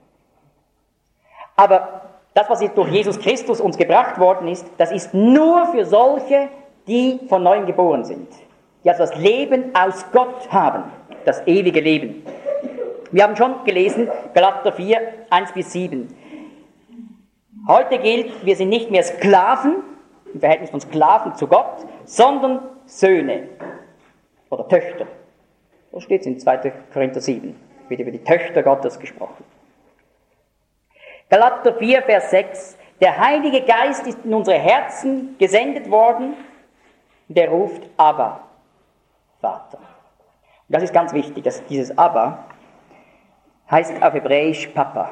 Aber das, was jetzt durch Jesus Christus uns gebracht worden ist, das ist nur für solche, die von neuem geboren sind. Die also das Leben aus Gott haben, das ewige Leben. Wir haben schon gelesen, Galater 4, 1-7. Heute gilt, wir sind nicht mehr Sklaven, im Verhältnis von Sklaven zu Gott, sondern Söhne oder Töchter. So steht es in 2. Korinther 7. Wird über die Töchter Gottes gesprochen. Galater 4, Vers 6. Der Heilige Geist ist in unsere Herzen gesendet worden, der ruft Abba, Vater. Und das ist ganz wichtig, dass dieses Abba heißt auf Hebräisch Papa.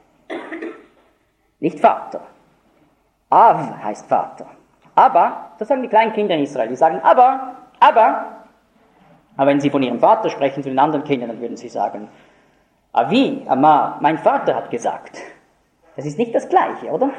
Nicht Vater. Av heißt Vater. Aber, das sagen die kleinen Kinder in Israel, die sagen aber. Aber wenn sie von ihrem Vater sprechen zu den anderen Kindern, dann würden sie sagen, Avi, Ama, mein Vater hat gesagt. Das ist nicht das Gleiche, oder?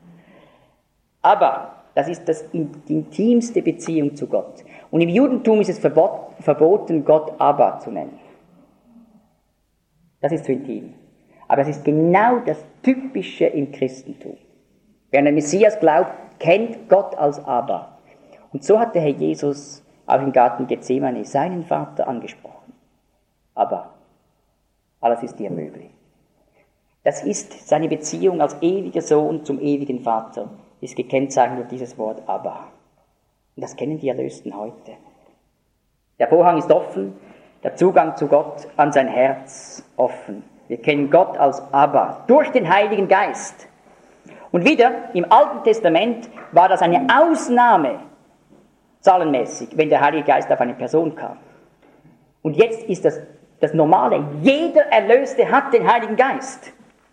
Aber das ist die intimste Beziehung zu Gott. Und im Judentum ist es verboten, Gott Abba zu nennen. Das ist zu intim. Aber es ist genau das Typische im Christentum. Wer an den Messias glaubt, kennt Gott als Abba. Und so hat der Herr Jesus auch im Garten Gethsemane seinen Vater angesprochen. Aber alles ist dir möglich. Das ist seine Beziehung als ewiger Sohn zum ewigen Vater, ist gekennzeichnet durch dieses Wort Abba. Und das kennen die Erlösten heute. Der Vorhang ist offen, der Zugang zu Gott an sein Herz offen. Wir kennen Gott als Abba durch den Heiligen Geist. Und wieder, im Alten Testament war das eine Ausnahme, zahlenmäßig, wenn der Heilige Geist auf eine Person kam. Und jetzt ist das Normale. Jeder Erlöste hat den Heiligen Geist.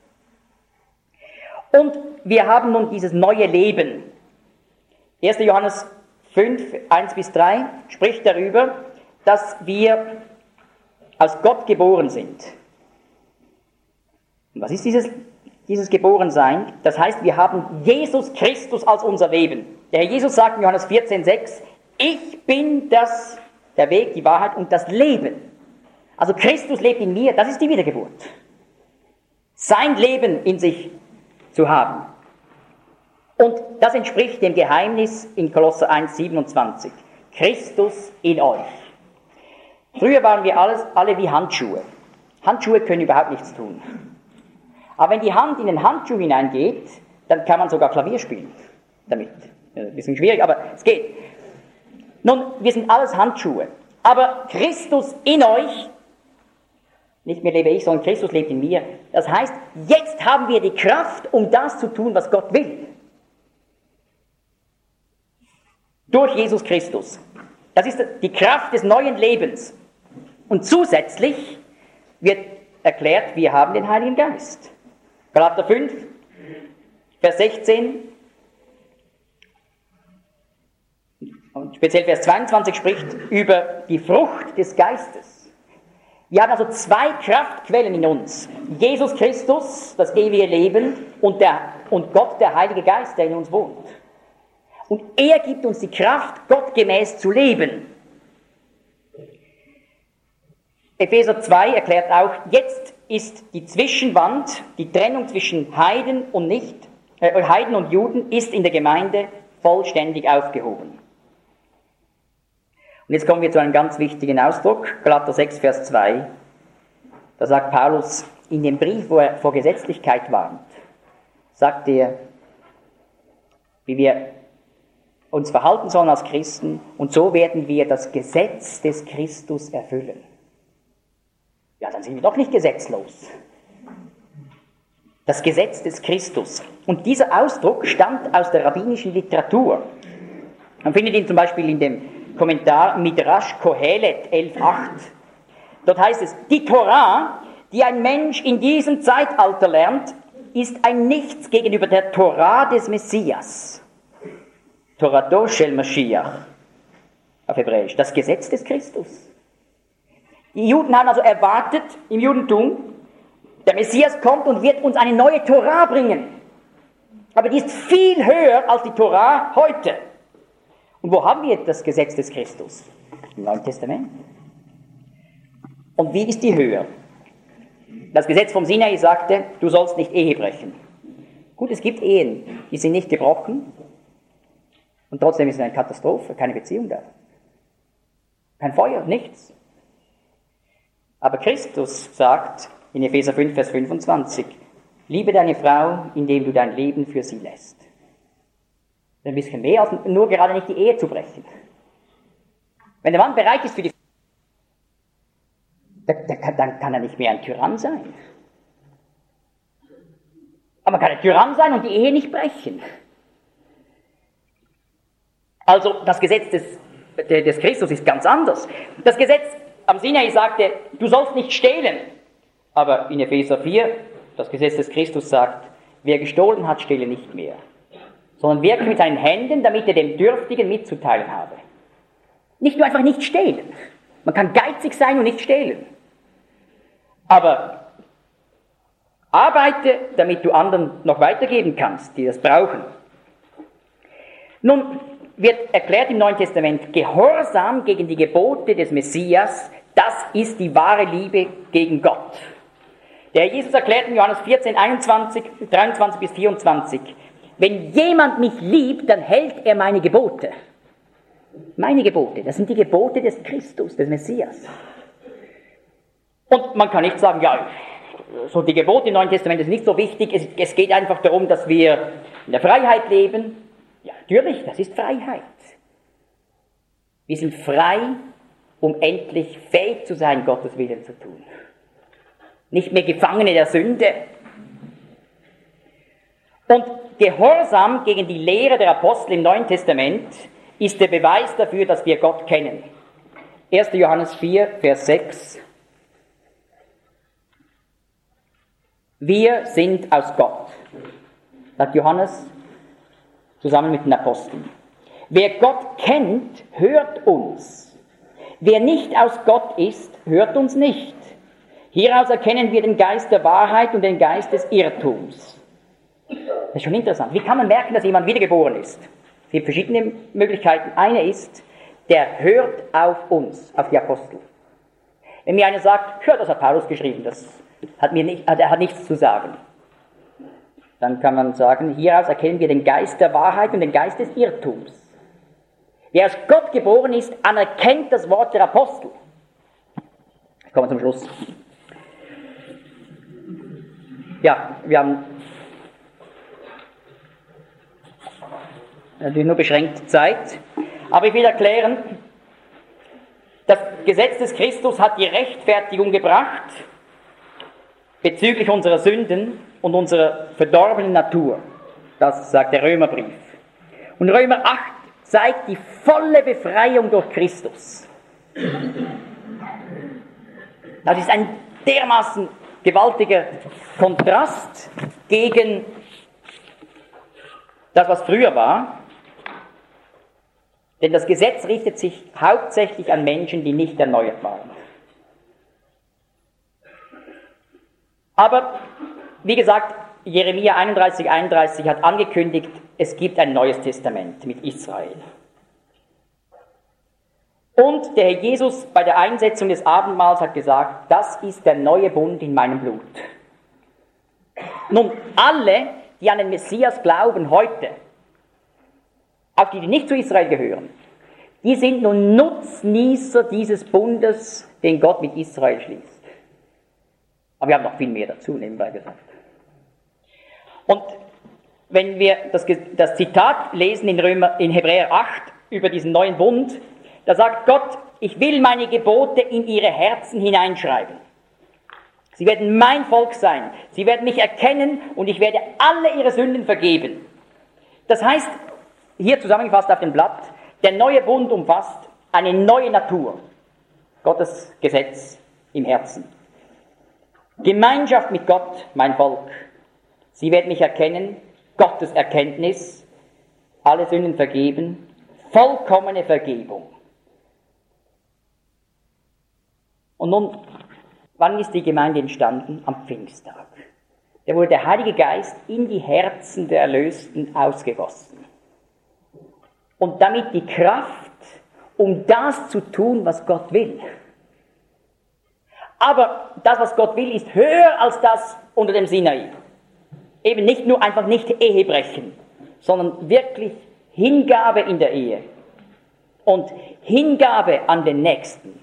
Und wir haben nun dieses neue Leben. 1. Johannes 5, 1-3 spricht darüber, dass wir aus Gott geboren sind. Und was ist dieses Geborensein? Das heißt, wir haben Jesus Christus als unser Leben. Der Herr Jesus sagt in Johannes 14,6, ich bin der Weg, die Wahrheit und das Leben. Also Christus lebt in mir, das ist die Wiedergeburt. Sein Leben in sich zu haben. Und das entspricht dem Geheimnis in Kolosser 1,27. Christus in euch. Früher waren wir alle wie Handschuhe. Handschuhe können überhaupt nichts tun. Aber wenn die Hand in den Handschuh hineingeht, dann kann man sogar Klavier spielen damit. Ein bisschen schwierig, aber es geht. Nun, wir sind alles Handschuhe. Aber Christus in euch, nicht mehr lebe ich, sondern Christus lebt in mir. Das heißt, jetzt haben wir die Kraft, um das zu tun, was Gott will. Durch Jesus Christus. Das ist die Kraft des neuen Lebens. Und zusätzlich wird erklärt, wir haben den Heiligen Geist. Galater 5, Vers 16 und speziell Vers 22 spricht über die Frucht des Geistes. Wir haben also zwei Kraftquellen in uns. Jesus Christus, das ewige Leben, und Gott, der Heilige Geist, der in uns wohnt. Und er gibt uns die Kraft, gottgemäß zu leben. Epheser 2 erklärt auch, jetzt ist die Zwischenwand, die Trennung zwischen Heiden und Juden ist in der Gemeinde vollständig aufgehoben. Und jetzt kommen wir zu einem ganz wichtigen Ausdruck, Galater 6, Vers 2. Da sagt Paulus, in dem Brief, wo er vor Gesetzlichkeit warnt, sagt er, wie wir uns verhalten sollen als Christen, und so werden wir das Gesetz des Christus erfüllen. Ja, dann sind wir doch nicht gesetzlos. Das Gesetz des Christus. Und dieser Ausdruck stammt aus der rabbinischen Literatur. Man findet ihn zum Beispiel in dem Kommentar Midrash Kohelet 11.8. Dort heißt es, die Torah, die ein Mensch in diesem Zeitalter lernt, ist ein Nichts gegenüber der Torah des Messias. Torato shel Mashiach auf Hebräisch, das Gesetz des Christus. Die Juden haben also erwartet im Judentum, der Messias kommt und wird uns eine neue Torah bringen. Aber die ist viel höher als die Torah heute. Und wo haben wir das Gesetz des Christus? Im Neuen Testament. Und wie ist die höher? Das Gesetz vom Sinai sagte, du sollst nicht Ehe brechen. Gut, es gibt Ehen, die sind nicht gebrochen. Und trotzdem ist es eine Katastrophe, keine Beziehung da. Kein Feuer, nichts. Aber Christus sagt in Epheser 5, Vers 25, liebe deine Frau, indem du dein Leben für sie lässt. Ein bisschen mehr als nur gerade nicht die Ehe zu brechen. Wenn der Mann bereit ist für die dann kann er nicht mehr ein Tyrann sein. Aber man kann ein Tyrann sein und die Ehe nicht brechen. Also das Gesetz des Christus ist ganz anders. Das Gesetz am Sinai sagte, du sollst nicht stehlen. Aber in Epheser 4, das Gesetz des Christus sagt, wer gestohlen hat, stehle nicht mehr. Sondern wirke mit seinen Händen, damit er dem Dürftigen mitzuteilen habe. Nicht nur einfach nicht stehlen. Man kann geizig sein und nicht stehlen. Aber arbeite, damit du anderen noch weitergeben kannst, die das brauchen. Nun wird erklärt im Neuen Testament, Gehorsam gegen die Gebote des Messias, das ist die wahre Liebe gegen Gott. Der Jesus erklärt in Johannes 14, 23 bis 24, wenn jemand mich liebt, dann hält er meine Gebote. Meine Gebote, das sind die Gebote des Christus, des Messias. Und man kann nicht sagen, ja, so die Gebote im Neuen Testament ist nicht so wichtig, es geht einfach darum, dass wir in der Freiheit leben. Ja, natürlich, das ist Freiheit. Wir sind frei, um endlich fähig zu sein, Gottes Willen zu tun. Nicht mehr Gefangene der Sünde. Und Gehorsam gegen die Lehre der Apostel im Neuen Testament ist der Beweis dafür, dass wir Gott kennen. 1. Johannes 4, Vers 6. Wir sind aus Gott, sagt Johannes zusammen mit den Aposteln. Wer Gott kennt, hört uns. Wer nicht aus Gott ist, hört uns nicht. Hieraus erkennen wir den Geist der Wahrheit und den Geist des Irrtums. Das ist schon interessant. Wie kann man merken, dass jemand wiedergeboren ist? Es gibt verschiedene Möglichkeiten. Eine ist, der hört auf uns, auf die Apostel. Wenn mir einer sagt, das hat Paulus geschrieben, er hat nichts zu sagen. Dann kann man sagen, hieraus erkennen wir den Geist der Wahrheit und den Geist des Irrtums. Wer aus Gott geboren ist, anerkennt das Wort der Apostel. Ich komme zum Schluss. Ja, wir haben natürlich nur beschränkt Zeit, aber ich will erklären, das Gesetz des Christus hat die Rechtfertigung gebracht bezüglich unserer Sünden und unserer verdorbenen Natur. Das sagt der Römerbrief. Und Römer 8 zeigt die volle Befreiung durch Christus. Das ist ein dermaßen gewaltiger Kontrast gegen das, was früher war. Denn das Gesetz richtet sich hauptsächlich an Menschen, die nicht erneuert waren. Aber, wie gesagt, Jeremia 31 hat angekündigt, es gibt ein neues Testament mit Israel. Und der Herr Jesus bei der Einsetzung des Abendmahls hat gesagt, das ist der neue Bund in meinem Blut. Nun, alle, die an den Messias glauben heute, auch die nicht zu Israel gehören, die sind nun Nutznießer dieses Bundes, den Gott mit Israel schließt. Aber wir haben noch viel mehr dazu, nebenbei gesagt. Und wenn wir das Zitat lesen in Hebräer 8 über diesen neuen Bund, da sagt Gott, ich will meine Gebote in ihre Herzen hineinschreiben. Sie werden mein Volk sein, sie werden mich erkennen und ich werde alle ihre Sünden vergeben. Das heißt, hier zusammengefasst auf dem Blatt, der neue Bund umfasst eine neue Natur, Gottes Gesetz im Herzen. Gemeinschaft mit Gott, mein Volk. Sie werden mich erkennen, Gottes Erkenntnis, alle Sünden vergeben, vollkommene Vergebung. Und nun, wann ist die Gemeinde entstanden? Am Pfingsttag. Da wurde der Heilige Geist in die Herzen der Erlösten ausgegossen. Und damit die Kraft, um das zu tun, was Gott will. Aber das, was Gott will, ist höher als das unter dem Sinai. Eben nicht nur einfach nicht Ehe brechen, sondern wirklich Hingabe in der Ehe und Hingabe an den Nächsten.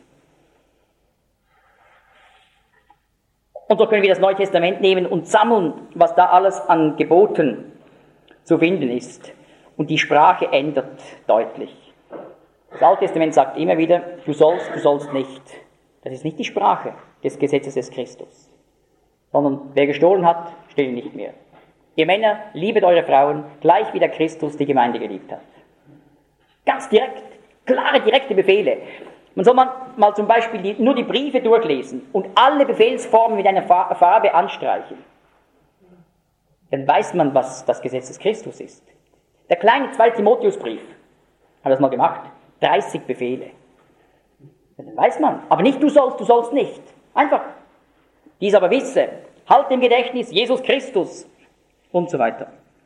Und so können wir das Neue Testament nehmen und sammeln, was da alles an Geboten zu finden ist. Und die Sprache ändert deutlich. Das Alte Testament sagt immer wieder, du sollst nicht. Das ist nicht die Sprache des Gesetzes des Christus. Sondern wer gestohlen hat, stehle nicht mehr. Ihr Männer, liebet eure Frauen, gleich wie der Christus die Gemeinde geliebt hat. Ganz direkt, klare, direkte Befehle. Man soll mal zum Beispiel nur die Briefe durchlesen und alle Befehlsformen mit einer Farbe anstreichen. Dann weiß man, was das Gesetz des Christus ist. Der kleine 2. Timotheusbrief hat das mal gemacht. 30 Befehle. Dann weiß man. Aber nicht du sollst nicht. Einfach. Dies aber wisse, halt im Gedächtnis Jesus Christus und so weiter.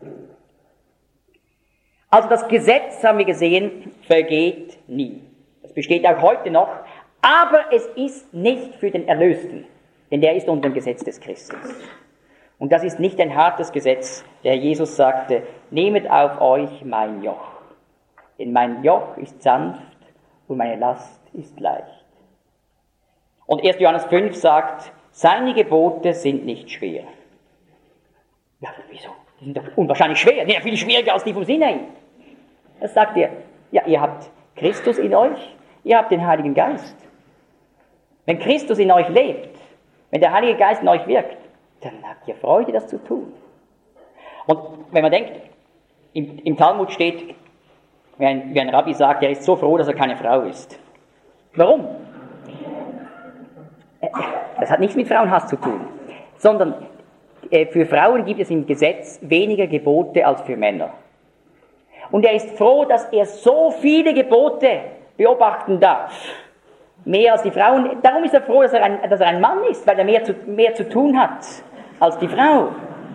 Also das Gesetz, haben wir gesehen, vergeht nie. Es besteht auch heute noch, aber es ist nicht für den Erlösten, denn der ist unter dem Gesetz des Christus. Und das ist nicht ein hartes Gesetz. Der Herr Jesus sagte, nehmet auf euch mein Joch, denn mein Joch ist sanft und meine Last ist leicht. Und 1. Johannes 5 sagt, seine Gebote sind nicht schwer. Ja, wieso? Die sind doch unwahrscheinlich schwer, die sind ja viel schwieriger als die vom Sinai. Das sagt er, ja, ihr habt Christus in euch, ihr habt den Heiligen Geist. Wenn Christus in euch lebt, wenn der Heilige Geist in euch wirkt, dann habt ihr Freude, das zu tun. Und wenn man denkt, im Talmud steht, wie ein Rabbi sagt, er ist so froh, dass er keine Frau ist. Warum? Das hat nichts mit Frauenhass zu tun, sondern für Frauen gibt es im Gesetz weniger Gebote als für Männer. Und er ist froh, dass er so viele Gebote beobachten darf. Mehr als die Frauen. Darum ist er froh, dass er ein Mann ist, weil er mehr zu tun hat als die Frau.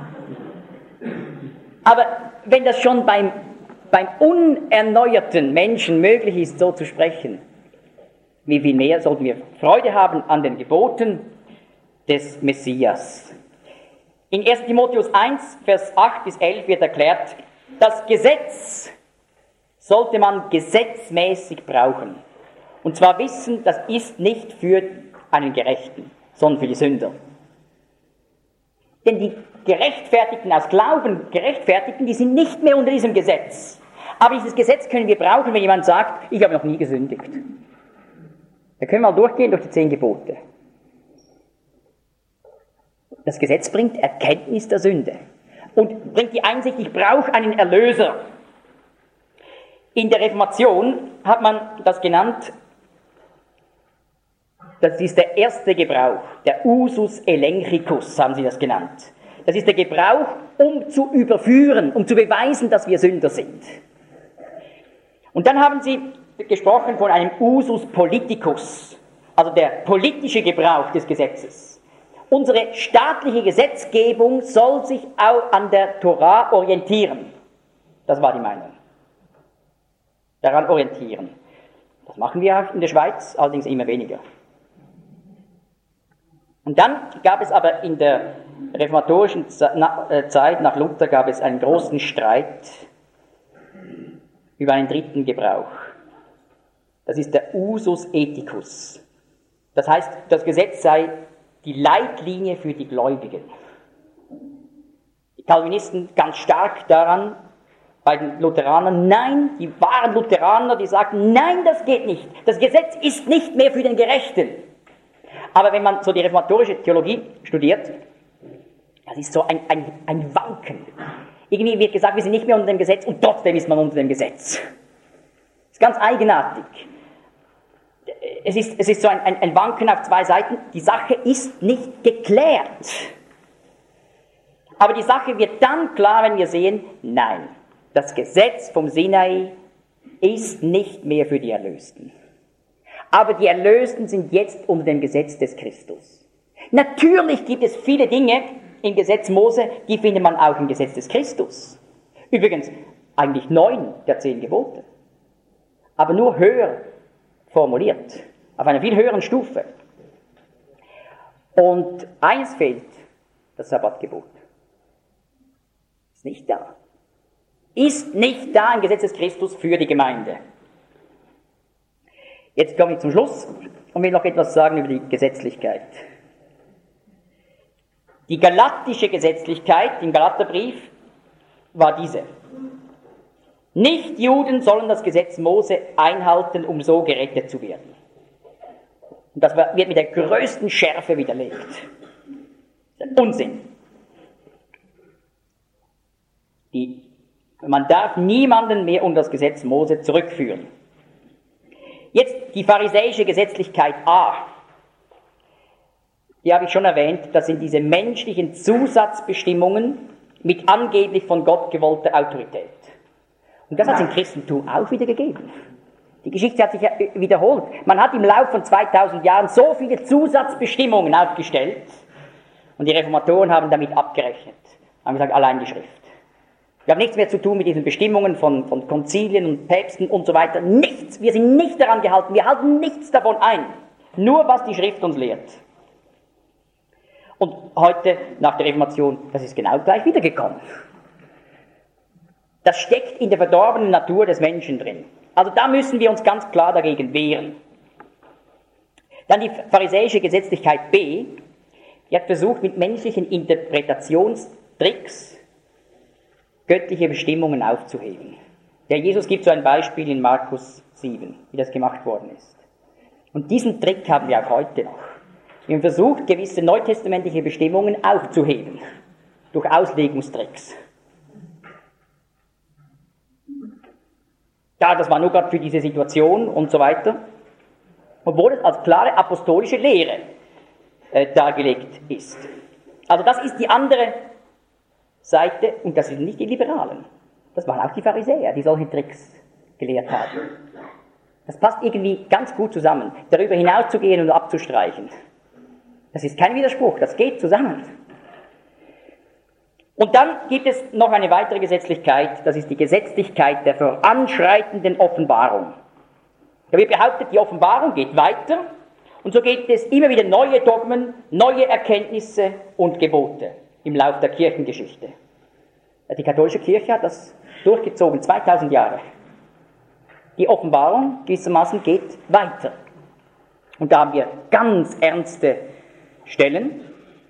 Aber wenn das schon beim unerneuerten Menschen möglich ist, so zu sprechen, wie viel mehr sollten wir Freude haben an den Geboten des Messias. In 1. Timotheus 1, Vers 8 bis 11 wird erklärt, das Gesetz sollte man gesetzmäßig brauchen. Und zwar wissen, das ist nicht für einen Gerechten, sondern für die Sünder. Denn die Gerechtfertigten, aus Glauben Gerechtfertigten, die sind nicht mehr unter diesem Gesetz. Aber dieses Gesetz können wir brauchen, wenn jemand sagt, ich habe noch nie gesündigt. Da können wir mal durchgehen durch die 10 Gebote. Das Gesetz bringt Erkenntnis der Sünde und bringt die Einsicht, ich brauche einen Erlöser. In der Reformation hat man das genannt, das ist der erste Gebrauch, der Usus elenchicus haben sie das genannt. Das ist der Gebrauch, um zu überführen, um zu beweisen, dass wir Sünder sind. Und dann haben sie gesprochen von einem Usus politicus, also der politische Gebrauch des Gesetzes. Unsere staatliche Gesetzgebung soll sich auch an der Tora orientieren. Das war die Meinung. Daran orientieren. Das machen wir auch in der Schweiz, allerdings immer weniger. Und dann gab es aber in der reformatorischen Zeit nach Luther gab es einen großen Streit über einen dritten Gebrauch. Das ist der Usus ethicus. Das heißt, das Gesetz sei die Leitlinie für die Gläubigen. Die Calvinisten ganz stark daran, bei den Lutheranern, nein, die wahren Lutheraner, die sagten, nein, das geht nicht. Das Gesetz ist nicht mehr für den Gerechten. Aber wenn man so die reformatorische Theologie studiert, das ist so ein Wanken. Irgendwie wird gesagt, wir sind nicht mehr unter dem Gesetz und trotzdem ist man unter dem Gesetz. Das ist ganz eigenartig. Es ist so ein Wanken auf zwei Seiten. Die Sache ist nicht geklärt. Aber die Sache wird dann klar, wenn wir sehen, nein, das Gesetz vom Sinai ist nicht mehr für die Erlösten. Aber die Erlösten sind jetzt unter dem Gesetz des Christus. Natürlich gibt es viele Dinge im Gesetz Mose, die findet man auch im Gesetz des Christus. Übrigens, eigentlich 9 der 10 Gebote. Aber nur höher formuliert, auf einer viel höheren Stufe. Und eins fehlt, das Sabbatgebot. Ist nicht da. Ist nicht da im Gesetz des Christus für die Gemeinde. Jetzt komme ich zum Schluss und will noch etwas sagen über die Gesetzlichkeit. Die galatische Gesetzlichkeit im Galaterbrief war diese. Nichtjuden sollen das Gesetz Mose einhalten, um so gerettet zu werden. Und das wird mit der größten Schärfe widerlegt. Das ist ein Unsinn. Man darf niemanden mehr unter das Gesetz Mose zurückführen. Jetzt die pharisäische Gesetzlichkeit A. Die habe ich schon erwähnt, das sind diese menschlichen Zusatzbestimmungen mit angeblich von Gott gewollter Autorität. Und das hat es im Christentum auch wieder gegeben. Die Geschichte hat sich ja wiederholt. Man hat im Laufe von 2000 Jahren so viele Zusatzbestimmungen aufgestellt und die Reformatoren haben damit abgerechnet. Haben gesagt, allein die Schrift. Wir haben nichts mehr zu tun mit diesen Bestimmungen von Konzilien und Päpsten und so weiter. Nichts. Wir sind nicht daran gehalten. Wir halten nichts davon ein. Nur was die Schrift uns lehrt. Und heute, nach der Reformation, das ist genau gleich wiedergekommen. Das steckt in der verdorbenen Natur des Menschen drin. Also da müssen wir uns ganz klar dagegen wehren. Dann die pharisäische Gesetzlichkeit B, die hat versucht, mit menschlichen Interpretationstricks göttliche Bestimmungen aufzuheben. Der Jesus gibt so ein Beispiel in Markus 7, wie das gemacht worden ist. Und diesen Trick haben wir auch heute noch. Wir haben versucht, gewisse neutestamentliche Bestimmungen aufzuheben, durch Auslegungstricks. Ja, das war nur gerade für diese Situation und so weiter, obwohl es als klare apostolische Lehre dargelegt ist. Also das ist die andere Seite, und das sind nicht die Liberalen. Das waren auch die Pharisäer, die solche Tricks gelehrt haben. Das passt irgendwie ganz gut zusammen, darüber hinauszugehen und abzustreichen. Das ist kein Widerspruch, das geht zusammen. Und dann gibt es noch eine weitere Gesetzlichkeit, das ist die Gesetzlichkeit der voranschreitenden Offenbarung. Da wird behauptet, die Offenbarung geht weiter und so gibt es immer wieder neue Dogmen, neue Erkenntnisse und Gebote im Lauf der Kirchengeschichte. Die katholische Kirche hat das durchgezogen, 2000 Jahre. Die Offenbarung gewissermaßen geht weiter. Und da haben wir ganz ernste Stellen.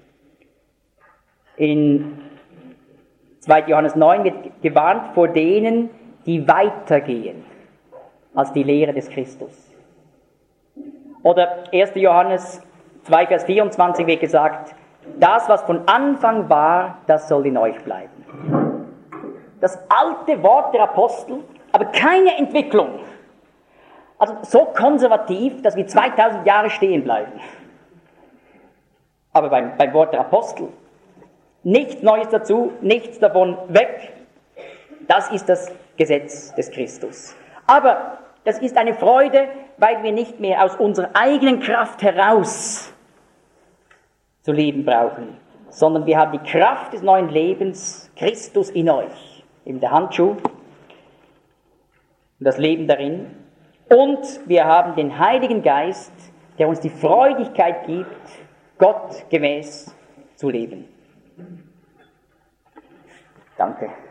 In 2. Johannes 9 wird gewarnt vor denen, die weitergehen als die Lehre des Christus. Oder 1. Johannes 2, Vers 24 wird gesagt, das, was von Anfang war, das soll in euch bleiben. Das alte Wort der Apostel, aber keine Entwicklung. Also so konservativ, dass wir 2000 Jahre stehen bleiben. Aber beim Wort der Apostel, nichts Neues dazu, nichts davon weg. Das ist das Gesetz des Christus. Aber das ist eine Freude, weil wir nicht mehr aus unserer eigenen Kraft heraus zu leben brauchen, sondern wir haben die Kraft des neuen Lebens, Christus in euch, eben der Handschuh und das Leben darin. Und wir haben den Heiligen Geist, der uns die Freudigkeit gibt, Gott gemäß zu leben. Danke.